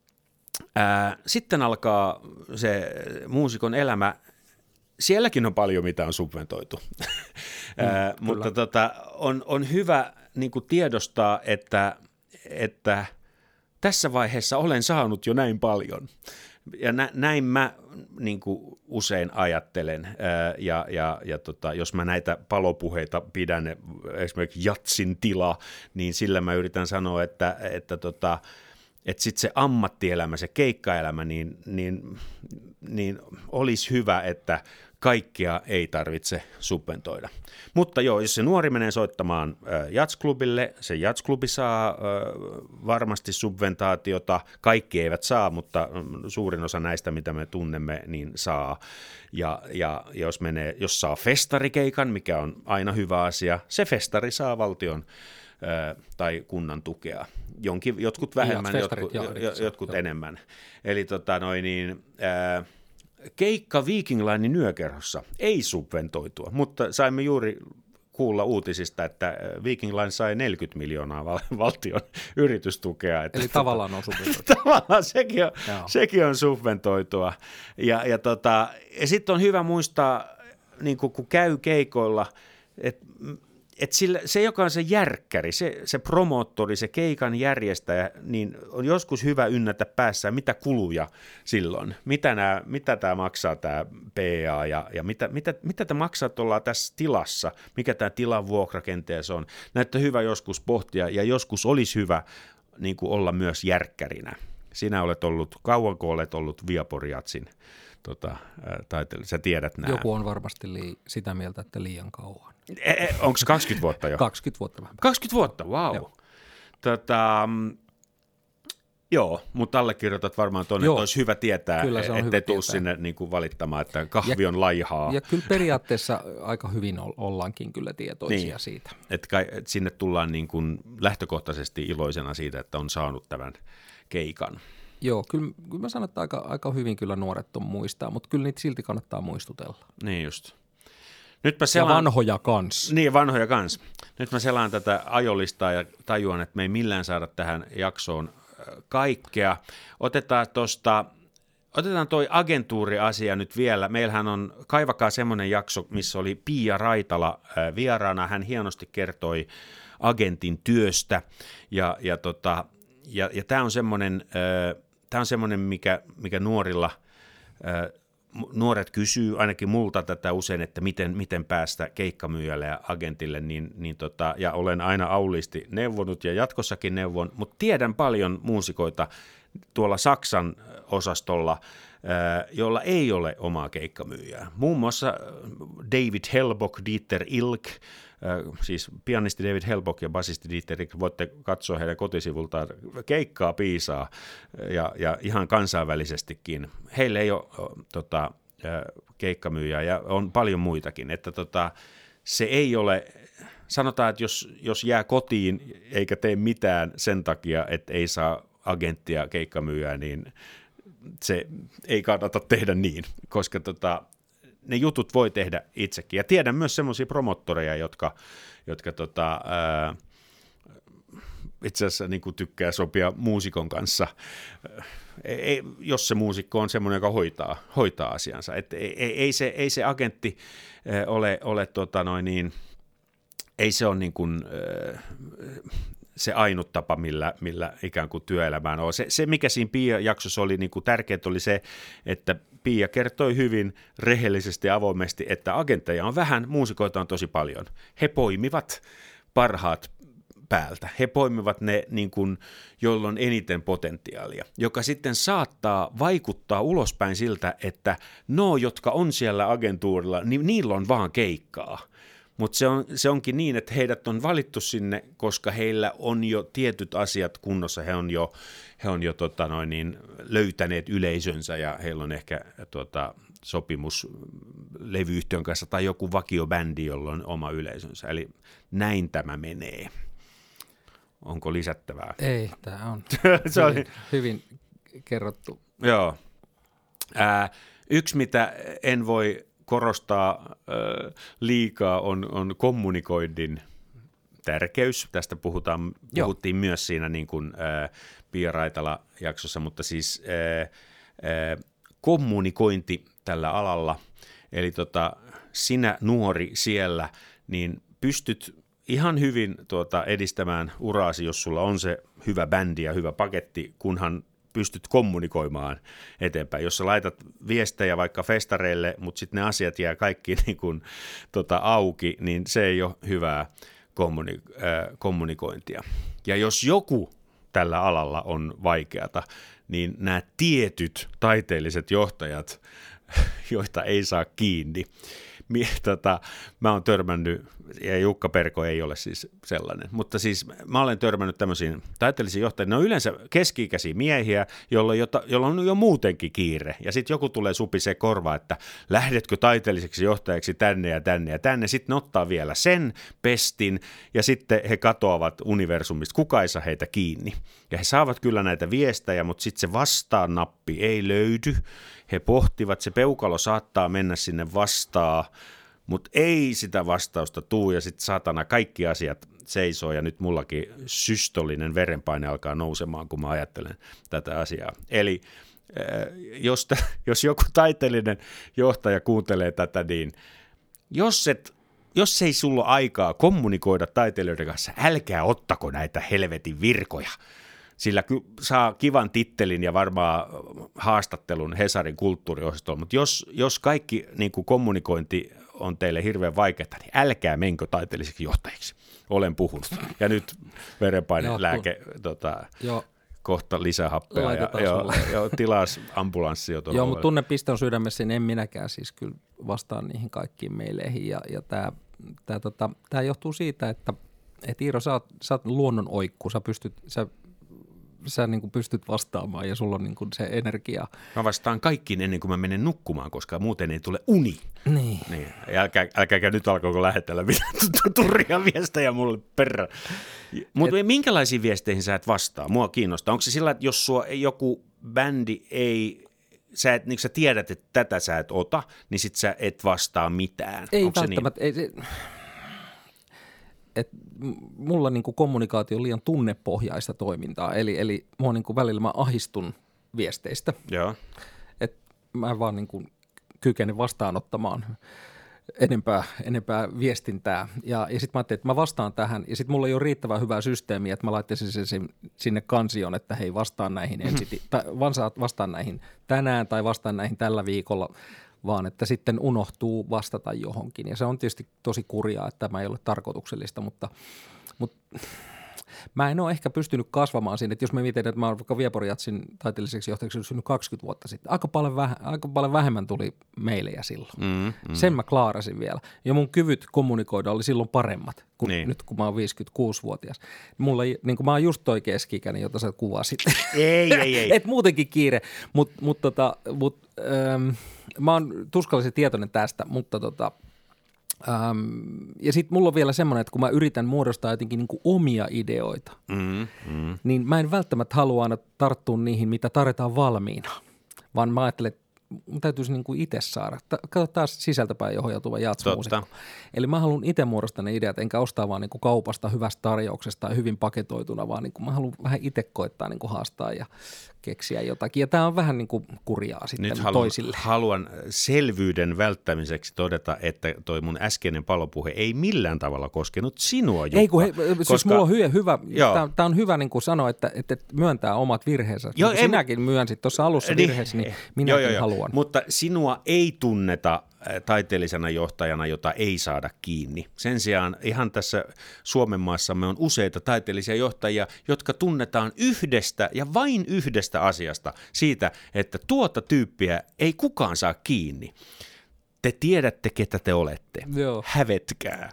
ää, sitten alkaa se muusikon elämä. Sielläkin on paljon, mitä on subventoitu, mm, ää, mutta tota, on, on hyvä niin kuin tiedostaa, että, että tässä vaiheessa olen saanut jo näin paljon. Ja nä, näin mä niin kuin usein ajattelen, ää, ja, ja, ja tota, jos mä näitä palopuheita pidän, esimerkiksi Jatsin tila, niin sillä mä yritän sanoa, että, että, tota, että sitten se ammattielämä, se keikkaelämä, niin, niin, niin olisi hyvä, että kaikkea ei tarvitse subventoida. Mutta joo, jos se nuori menee soittamaan äh, jazzklubille, se jazzklubi saa äh, varmasti subventaatiota. Kaikki eivät saa, mutta suurin osa näistä, mitä me tunnemme, niin saa. Ja, ja jos, menee, jos saa festarikeikan, mikä on aina hyvä asia, se festari saa valtion tai kunnan tukea. Jonkin, jotkut vähemmän, festarit, jotkut, joo, jotkut joo. enemmän. Eli tota noin niin, ää, keikka Viking Linein yökerhossa ei subventoitua, mutta saimme juuri kuulla uutisista, että Viking Line sai neljäkymmentä miljoonaa val- valtion yritystukea. Että Eli tota, tavallaan on subventoitua. Tavallaan sekin on, sekin on subventoitua. Ja, ja, tota, ja sitten on hyvä muistaa, niin kun, kun käy keikoilla, että että sillä, se, joka on se järkkäri, se, se promoottori, se keikan järjestäjä, niin on joskus hyvä ynnätä päässään, mitä kuluja silloin, mitä, nämä, mitä tämä maksaa tämä P A ja, ja mitä, mitä, mitä tämä maksaa, että ollaan tässä tilassa, mikä tämä tilan vuokra kenties on. Näitä on hyvä joskus pohtia ja joskus olisi hyvä niin kuin olla myös järkkärinä. Sinä olet ollut, kauanko olet ollut Viapor-jatsin tota, taiteilija, sä tiedät nämä. Joku on varmasti lii, sitä mieltä, että liian kauan. E, onko se kaksikymmentä vuotta jo? kaksikymmentä vuotta vähän. kaksikymmentä vuotta, vau. Wow. Tota, joo, mutta allekirjoitat varmaan tuonne, että olisi hyvä tietää, ettei tule sinne niin kuin valittamaan, että kahvi ja, on laihaa. Ja kyllä periaatteessa aika hyvin ollaankin kyllä tietoisia niin, siitä. Että kai, et sinne tullaan niin kuin lähtökohtaisesti iloisena siitä, että on saanut tämän keikan. Joo, kyllä, kyllä mä sanon, että aika, aika hyvin kyllä nuoret on muistaa, mutta kyllä niitä silti kannattaa muistutella. Niin just. Nyt mä selaan, ja vanhoja kans. Niin, vanhoja kans. Nyt mä selaan tätä ajolistaa ja tajuan, että me ei millään saada tähän jaksoon kaikkea. Otetaan tuosta, otetaan toi agentuuriasia nyt vielä. Meillähän on, kaivakaa semmoinen jakso, missä oli Pia Raitala vieraana. Hän hienosti kertoi agentin työstä ja, ja, tota, ja, ja tämä on semmoinen, tämä on semmoinen, mikä, mikä nuorilla nuoret kysyy ainakin multa tätä usein, että miten, miten päästä keikkamyyjälle ja agentille, niin, niin tota, ja olen aina auliisti neuvonut ja jatkossakin neuvon, mutta tiedän paljon muusikoita tuolla Saksan osastolla, jolla ei ole omaa keikkamyyjää. Muun muassa David Hellbock, Dieter Ilk, siis pianisti David Hellbock ja basisti Dieter Ilk, voitte katsoa heidän kotisivultaan, keikkaa piisaa ja, ja ihan kansainvälisestikin. Heillä ei ole tota, keikkamyyjää ja on paljon muitakin, että tota, se ei ole, sanotaan, että jos, jos jää kotiin eikä tee mitään sen takia, että ei saa agenttia keikkamyyjää, niin se ei kannata tehdä niin, koska tota, ne jutut voi tehdä itsekin. Ja tiedän myös semmoisia promottoreja, jotka, jotka tota, ää, itse asiassa niin kuin tykkää sopia muusikon kanssa, ei, jos se muusikko on semmoinen, joka hoitaa, hoitaa asiansa. Et ei, ei, se, ei se agentti ole, ole tota noin niin, ei se ole niin kuin, se ainut tapa, millä, millä ikään kuin työelämään on. Se, se mikä siinä Pia-jaksossa oli niin kuin tärkeää, oli se, että Pia kertoi hyvin rehellisesti ja avoimesti, että agentteja on vähän, muusikoita on tosi paljon. He poimivat parhaat päältä. He poimivat ne, niin kuin, joilla on eniten potentiaalia, joka sitten saattaa vaikuttaa ulospäin siltä, että no, jotka on siellä agentuurilla, niin niillä on vaan keikkaa. Mutta se, on, se onkin niin, että heidät on valittu sinne, koska heillä on jo tietyt asiat kunnossa. He on jo, he on jo tota noin niin, löytäneet yleisönsä ja heillä on ehkä tota, sopimus levyyhtiön kanssa tai joku vakiobändi, jolla on oma yleisönsä. Eli näin tämä menee. Onko lisättävää? Ei, tämä on se hyvin, oli hyvin kerrottu. Joo. Ää, yksi, mitä en voi korostaa äh, liikaa, on, on kommunikoinnin tärkeys. Tästä puhutaan, puhuttiin myös siinä niin kuin, äh, Pia Raitala-jaksossa, mutta siis äh, äh, kommunikointi tällä alalla, eli tota, sinä nuori siellä, niin pystyt ihan hyvin tuota, edistämään uraasi, jos sulla on se hyvä bändi ja hyvä paketti, kunhan pystyt kommunikoimaan eteenpäin. Jos sä laitat viestejä vaikka festareille, mutta sitten ne asiat jää kaikki niin kuin, tota, auki, niin se ei ole hyvää kommuni- äh, kommunikointia. Ja jos joku tällä alalla on vaikeata, niin nämä tietyt taiteelliset johtajat joita ei saa kiinni. Tota, mä oon törmännyt, ja Jukka Perko ei ole siis sellainen, mutta siis mä olen törmännyt tämmöisiin taiteellisiin johtajiin. Ne on yleensä keski-ikäisiä miehiä, joilla on, jota, jolla on jo muutenkin kiire. Ja sitten joku tulee supisee korvaa, että lähdetkö taiteelliseksi johtajaksi tänne ja tänne ja tänne. Sitten ne ottaa vielä sen pestin ja sitten he katoavat universumista. Kuka ei saa heitä kiinni. Ja he saavat kyllä näitä viestejä, mutta sitten se vastaan nappi ei löydy. He pohtivat, se peukalo saattaa mennä sinne vastaan, mutta ei sitä vastausta tuu ja sitten saatana kaikki asiat seisoo ja nyt mullakin systolinen verenpaine alkaa nousemaan, kun mä ajattelen tätä asiaa. Eli jos, jos joku taiteellinen johtaja kuuntelee tätä, niin jos, et, jos ei sulla ole aikaa kommunikoida taiteilijoiden kanssa, älkää ottako näitä helvetin virkoja. Sillä saa kivan tittelin ja varmaan haastattelun Hesarin kulttuuriosastolla, mutta jos, jos kaikki niin kuin kommunikointi on teille hirveän vaikeaa, niin älkää menkö taiteelliseksi johtajiksi. Olen puhunut. Ja nyt verenpainelääke, tota, kohta lisähappea ja jo, jo, tilas ambulanssi jo tuolla. Joo, mutta tunnepiste on sydämessä, niin en minäkään siis kyllä vastaan niihin kaikkiin meileihin. Ja, ja tämä tää, tota, tää johtuu siitä, että et Iiro, sä oot, sä oot luonnon oikku, sä pystyt... Sä, sä niin kuin pystyt vastaamaan ja sulla on niin kuin se energia. Mä vastaan kaikkiin ennen kuin mä menen nukkumaan, koska muuten ei tule uni. Niin. niin. Älkää, älkääkä nyt alkoiko lähetellä mitään turria viestejä mulle perään. Mutta minkälaisiin viesteihin sä et vastaa? Mua kiinnostaa. Onko se sillä, että jos sua joku bändi ei, sä, et, niin sä tiedät, että tätä sä et ota, niin sit sä et vastaa mitään? Ei Onko välttämättä. Se niin? Ei, se... Et mulla niinku kommunikaatio on liian tunnepohjaista toimintaa, eli, eli mua niinku välillä mä ahistun viesteistä. Joo. Et mä en vaan niinku kykene vastaanottamaan enempää, enempää viestintää. Ja, ja sitten mä ajattelin, että mä vastaan tähän, ja sitten mulla ei ole riittävän hyvää systeemiä, että mä laittaisin sen sinne kansioon, että hei, vastaan näihin ensin, tai vastaan näihin tänään tai vastaan näihin tällä viikolla, vaan että sitten unohtuu vastata johonkin. Ja se on tietysti tosi kurjaa, että tämä ei ole tarkoituksellista, mutta, mutta mä en ole ehkä pystynyt kasvamaan siinä, että jos me mietin, että mä olen vaikka Viepori-jatsin taiteelliseksi johtajaksi synnyt kaksikymmentä vuotta sitten, aika paljon, väh- aika paljon vähemmän tuli meilejä silloin. Mm, mm. Sen mä klaarasin vielä. Ja mun kyvyt kommunikoida oli silloin paremmat, kuin niin. Nyt kun mä oon viisikymmentäkuusivuotias. Mulla ei, niin kuin mä oon just toi keski-ikäinen, jota sä kuvasit. Ei, ei, ei. Et muutenkin kiire, mutta mut, tota, mut, ähm, mä oon tuskallisen tietoinen tästä, mutta tota, Ähm, ja sitten mulla on vielä semmoinen, että kun mä yritän muodostaa jotenkin niin kuin omia ideoita, mm, mm. niin mä en välttämättä halua aina tarttua niihin, mitä tarjotaan valmiina, vaan mä ajattelen, että mun täytyisi niin kuin itse saada. Kato taas sisältäpäin ohjautuva jatsmuusikko. Eli mä haluan itse muodostaa ne ideat, enkä ostaa vaan niin kuin kaupasta hyvästä tarjouksesta ja hyvin paketoituna, vaan niin kuin mä haluan vähän itse koittaa niin kuin haastaa ja keksiä jotakin. Ja tämä on vähän niin kuin kurjaa sitten nyt haluan, toisille. haluan selvyyden välttämiseksi todeta, että toi mun äskeinen palopuhe ei millään tavalla koskenut sinua, Jukka. Ei kun, he, koska, siis mulla on hyvä, hyvä tämä on hyvä niin kuin sanoa, että, että myöntää omat virheensä. Joo, niin sinäkin mä... myönsit tuossa alussa niin, virheesi, niin minäkin joo, joo, haluan. Mutta sinua ei tunneta taiteellisena johtajana, jota ei saada kiinni. Sen sijaan ihan tässä Suomen maassamme on useita taiteellisia johtajia, jotka tunnetaan yhdestä ja vain yhdestä asiasta, siitä, että tuota tyyppiä ei kukaan saa kiinni. Te tiedätte, ketä te olette. Joo. Hävetkää.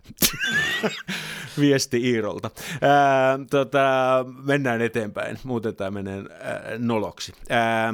Viesti Iirolta. Ää, tota, mennään eteenpäin, muuten tämä menee ää, noloksi. Ää,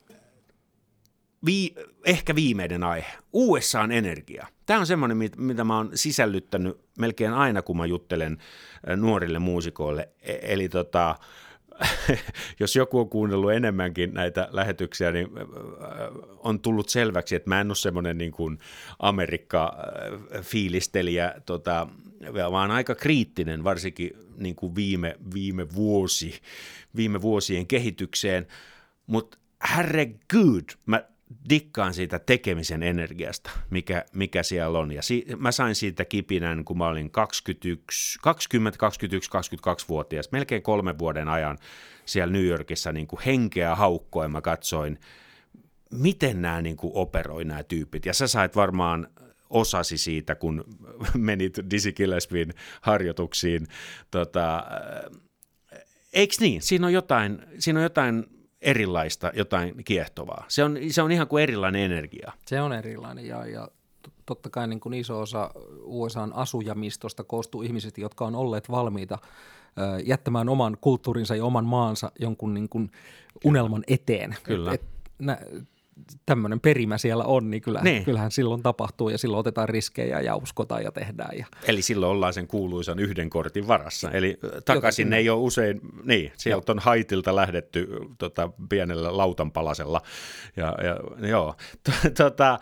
Vi, ehkä viimeinen aihe. U S A:n energia. Tämä on semmoinen, mitä mä oon sisällyttänyt melkein aina, kun mä juttelen nuorille muusikoille. Eli tota, jos joku on kuunnellut enemmänkin näitä lähetyksiä, niin on tullut selväksi, että mä en ole semmoinen niin kuin Amerikka-fiilistelijä, tota, vaan aika kriittinen, varsinkin niin kuin viime, viime, vuosi, viime vuosien kehitykseen. Mutta herregud, mä dikkaan siitä tekemisen energiasta, mikä, mikä siellä on. Ja si- mä sain siitä kipinän, kun mä olin kaksikymmentäyksi, kaksikymmentä, kaksikymmentäyksi, kaksikymmentäkaksi-vuotias, melkein kolmen vuoden ajan siellä New Yorkissa niin kuin henkeä haukkoen mä katsoin, miten nämä niin kuin operoi nämä tyypit. Ja sä sait varmaan osasi siitä, kun menit Dizzy Gillespien harjoituksiin. Tota, eiks niin? Siinä on jotain, siinä on jotain erilaista, jotain kiehtovaa. Se on, se on ihan kuin erilainen energia. Se on erilainen ja, ja totta kai niin kuin iso osa U S A:n asujamistosta koostuu ihmisistä, jotka on olleet valmiita ö, jättämään oman kulttuurinsa ja oman maansa jonkun niin kuin unelman eteen. Kyllä. Et, et, nä, tämmöinen perimä siellä on, niin, kyllä, niin kyllähän silloin tapahtuu ja silloin otetaan riskejä ja uskotaan ja tehdään. Ja. Eli silloin ollaan sen kuuluisan yhden kortin varassa. Eli takaisin Jokakin ei ole usein, niin, sieltä on haitilta lähdetty tota, pienellä lautanpalasella. Ja, ja, joo. tota,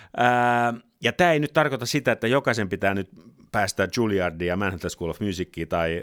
ää, ja tämä ei nyt tarkoita sitä, että jokaisen pitää nyt päästä Juilliardiin ja Manhattan School of Musiciin tai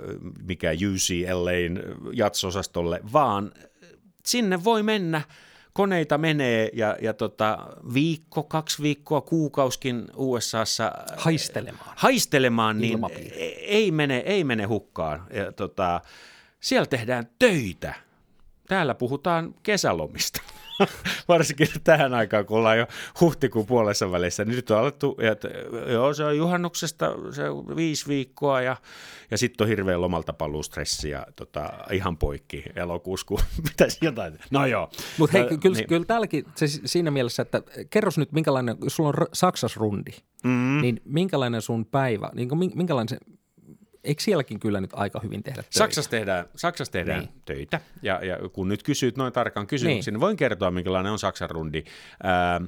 mikä U C L A:n jatsosastolle, vaan sinne voi mennä. Koneita menee ja, ja tota, viikko, kaksi viikkoa, kuukauskin U S A:ssa haistelemaan, haistelemaan niin ei mene, ei mene hukkaan. Ja, tota, siellä tehdään töitä. Täällä puhutaan kesälomista. Varsinkin tähän aikaan, kun ollaan jo huhtikuun puolessa välissä. Nyt on alettu, että joo, se on juhannuksesta se on viisi viikkoa ja, ja sitten on hirveän lomalta paluustressi ja tota, ihan poikki elokuussa, kun pitäisi jotain. No joo. Mutta hei, kyllä, niin. kyllä täälläkin se siinä mielessä, että kerros nyt minkälainen, jos sulla on Saksas rundi, mm. niin minkälainen sun päivä, niin minkälainen se, eikö sielläkin kyllä nyt aika hyvin tehdä töitä? Saksassa tehdään, Saksassa tehdään niin. töitä, ja, ja kun nyt kysyt noin tarkan kysymyksen, niin. niin voin kertoa, minkälainen on Saksan rundi. Ää,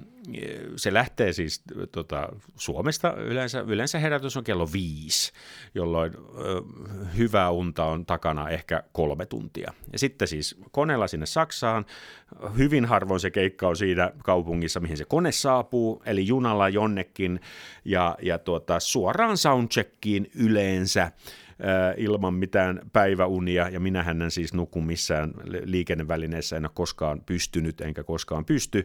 se lähtee siis tota, Suomesta, yleensä, yleensä herätys on kello viisi, jolloin ö, hyvää unta on takana ehkä kolme tuntia. Ja sitten siis koneella sinne Saksaan, hyvin harvoin se keikka on siinä kaupungissa, mihin se kone saapuu, eli junalla jonnekin, ja, ja tuota, suoraan soundcheckiin yleensä, ilman mitään päiväunia, ja minähän en siis nuku missään liikennevälineessä, en ole koskaan pystynyt, enkä koskaan pysty.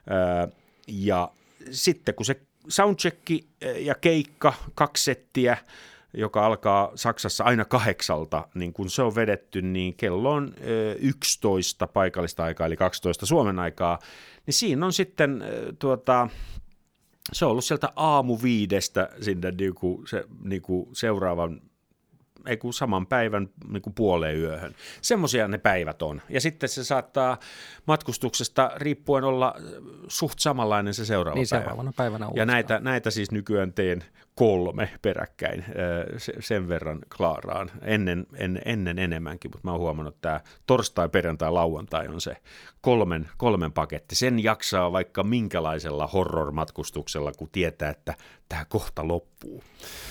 Ja sitten kun se soundchecki ja keikka, kaksi settiä, joka alkaa Saksassa aina kahdeksalta, niin kun se on vedetty, niin kello on yksitoista paikallista aikaa, eli kaksitoista Suomen aikaa, niin siinä on sitten tuota, se on ollut sieltä aamu viidestä sinne niin kuin se, niin kuin seuraavan ei kun saman päivän niin kuin puoleen yöhön. Semmoisia ne päivät on. Ja sitten se saattaa matkustuksesta riippuen olla suht samanlainen se seuraava niin, päivä. seuraavana päivänä ja näitä, näitä siis nykyään teen kolme peräkkäin sen verran klaaraan. Ennen, en, ennen enemmänkin, mutta mä oon huomannut, että tämä torstai, perjantai, lauantai on se kolmen, kolmen paketti. Sen jaksaa vaikka minkälaisella horror-matkustuksella, kun tietää, että tämä kohta loppuu.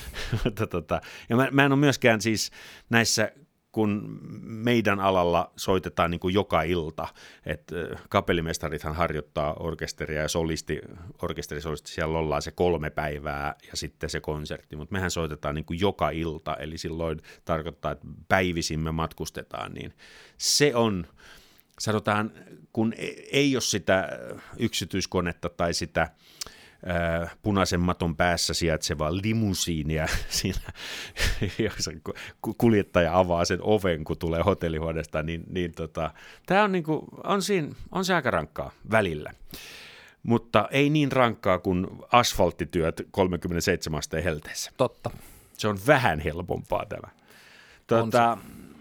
tota, ja mä, mä en ole myöskään siis näissä, kun meidän alalla soitetaan niin kuin joka ilta, että kapellimestarithan harjoittaa orkesteria ja solisti, orkesterisolisti siellä ollaan se kolme päivää ja sitten se konsertti, mutta mehän soitetaan niin kuin joka ilta, eli silloin tarkoittaa, että päivisin me matkustetaan, niin se on, sanotaan, kun ei ole sitä yksityiskonetta tai sitä punaisen maton päässä sijaitsevaa limusiinia siinä, jossa kuljettaja avaa sen oven, kun tulee hotellihuoneesta, niin, niin tota, tämä on, niinku, on, siinä, on se aika rankkaa välillä. Mutta ei niin rankkaa kuin asfalttityöt kolmekymmentäseitsemän asteen helteessä. Totta. Se on vähän helpompaa tämä. Tota,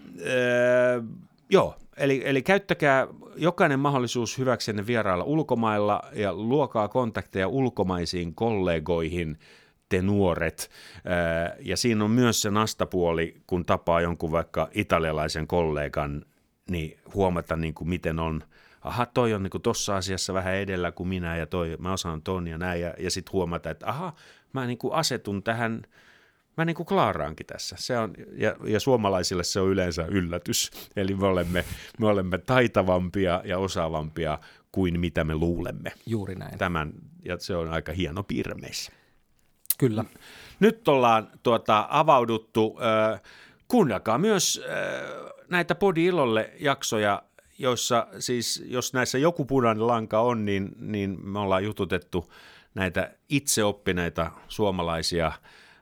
öö, joo. Eli, eli käyttäkää jokainen mahdollisuus hyväksenne vierailla ulkomailla ja luokaa kontakteja ulkomaisiin kollegoihin, te nuoret. Ja siinä on myös se nastapuoli, kun tapaa jonkun vaikka italialaisen kollegan, niin huomata niin kuin miten on, aha, toi on niin kuin tossa asiassa vähän edellä kuin minä ja toi, mä osaan ton ja näin. Ja, ja sitten huomata, että aha, mä niin kuin asetun tähän, mä niin kuin klaaraankin tässä. Se on, ja, ja suomalaisille se on yleensä yllätys. Eli me olemme, me olemme taitavampia ja osaavampia kuin mitä me luulemme. Juuri näin. Tämän, ja se on aika hieno piirre meissä. Kyllä. Nyt ollaan tuota, avauduttu. Äh, kuunnelkaa myös äh, näitä Podi Ilolle jaksoja, joissa siis, jos näissä joku punainen lanka on, niin, niin me ollaan jututettu näitä itseoppineita suomalaisia.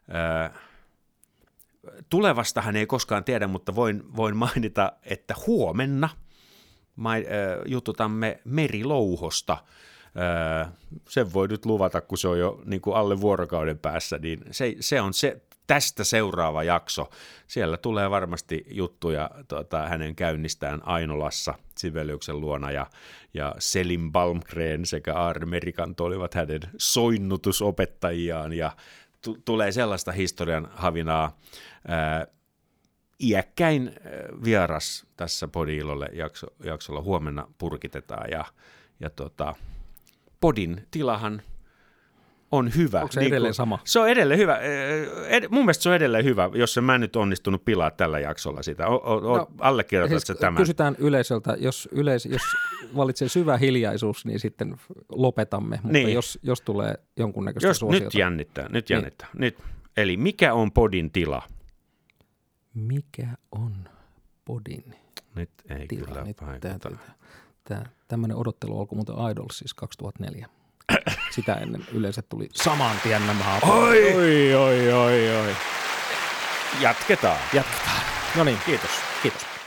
Tulevastahan ei koskaan tiedä, mutta voin, voin mainita, että huomenna mai, äh, jututamme merilouhosta. Äh, sen voi nyt luvata, kun se on jo niin kuin alle vuorokauden päässä, niin se, se on se tästä seuraava jakso. Siellä tulee varmasti juttuja tuota, hänen käynnistään Ainolassa. Sibeliuksen luona ja, ja Selim Palmgren sekä Aarne Merikanto olivat hänen soinnutusopettajiaan ja t- tulee sellaista historian havinaa. Ää, iäkkäin vieras tässä Podi-ilolle jakso, jaksolla huomenna purkitetaan ja, ja tota, Podin tilahan on hyvä. Onko se niin edelleen kuin, sama? Se on edelleen hyvä. Ed, mun mielestä se on edelleen hyvä, jos en mä nyt onnistunut pilaa tällä jaksolla sitä. O, o, no, allekirjoitat siis tämän? Kysytään yleisöltä, jos, yleis, jos valitsee syvä hiljaisuus, niin sitten lopetamme, mutta niin. jos, jos tulee jonkunnäköistä jos, suosiota. Nyt jännittää, nyt jännittää. Niin. Nyt. Eli mikä on Podin tila? Mikä on Podin Nyt ei tila? kyllä vaikuta. Tämmöinen odottelu alkoi muuten Idols siis kaksituhattaneljä. Sitä ennen yleensä tuli saman tien nämä. Oi! Oi, oi, oi, oi. Jatketaan. Jatketaan. No niin. Kiitos. Kiitos.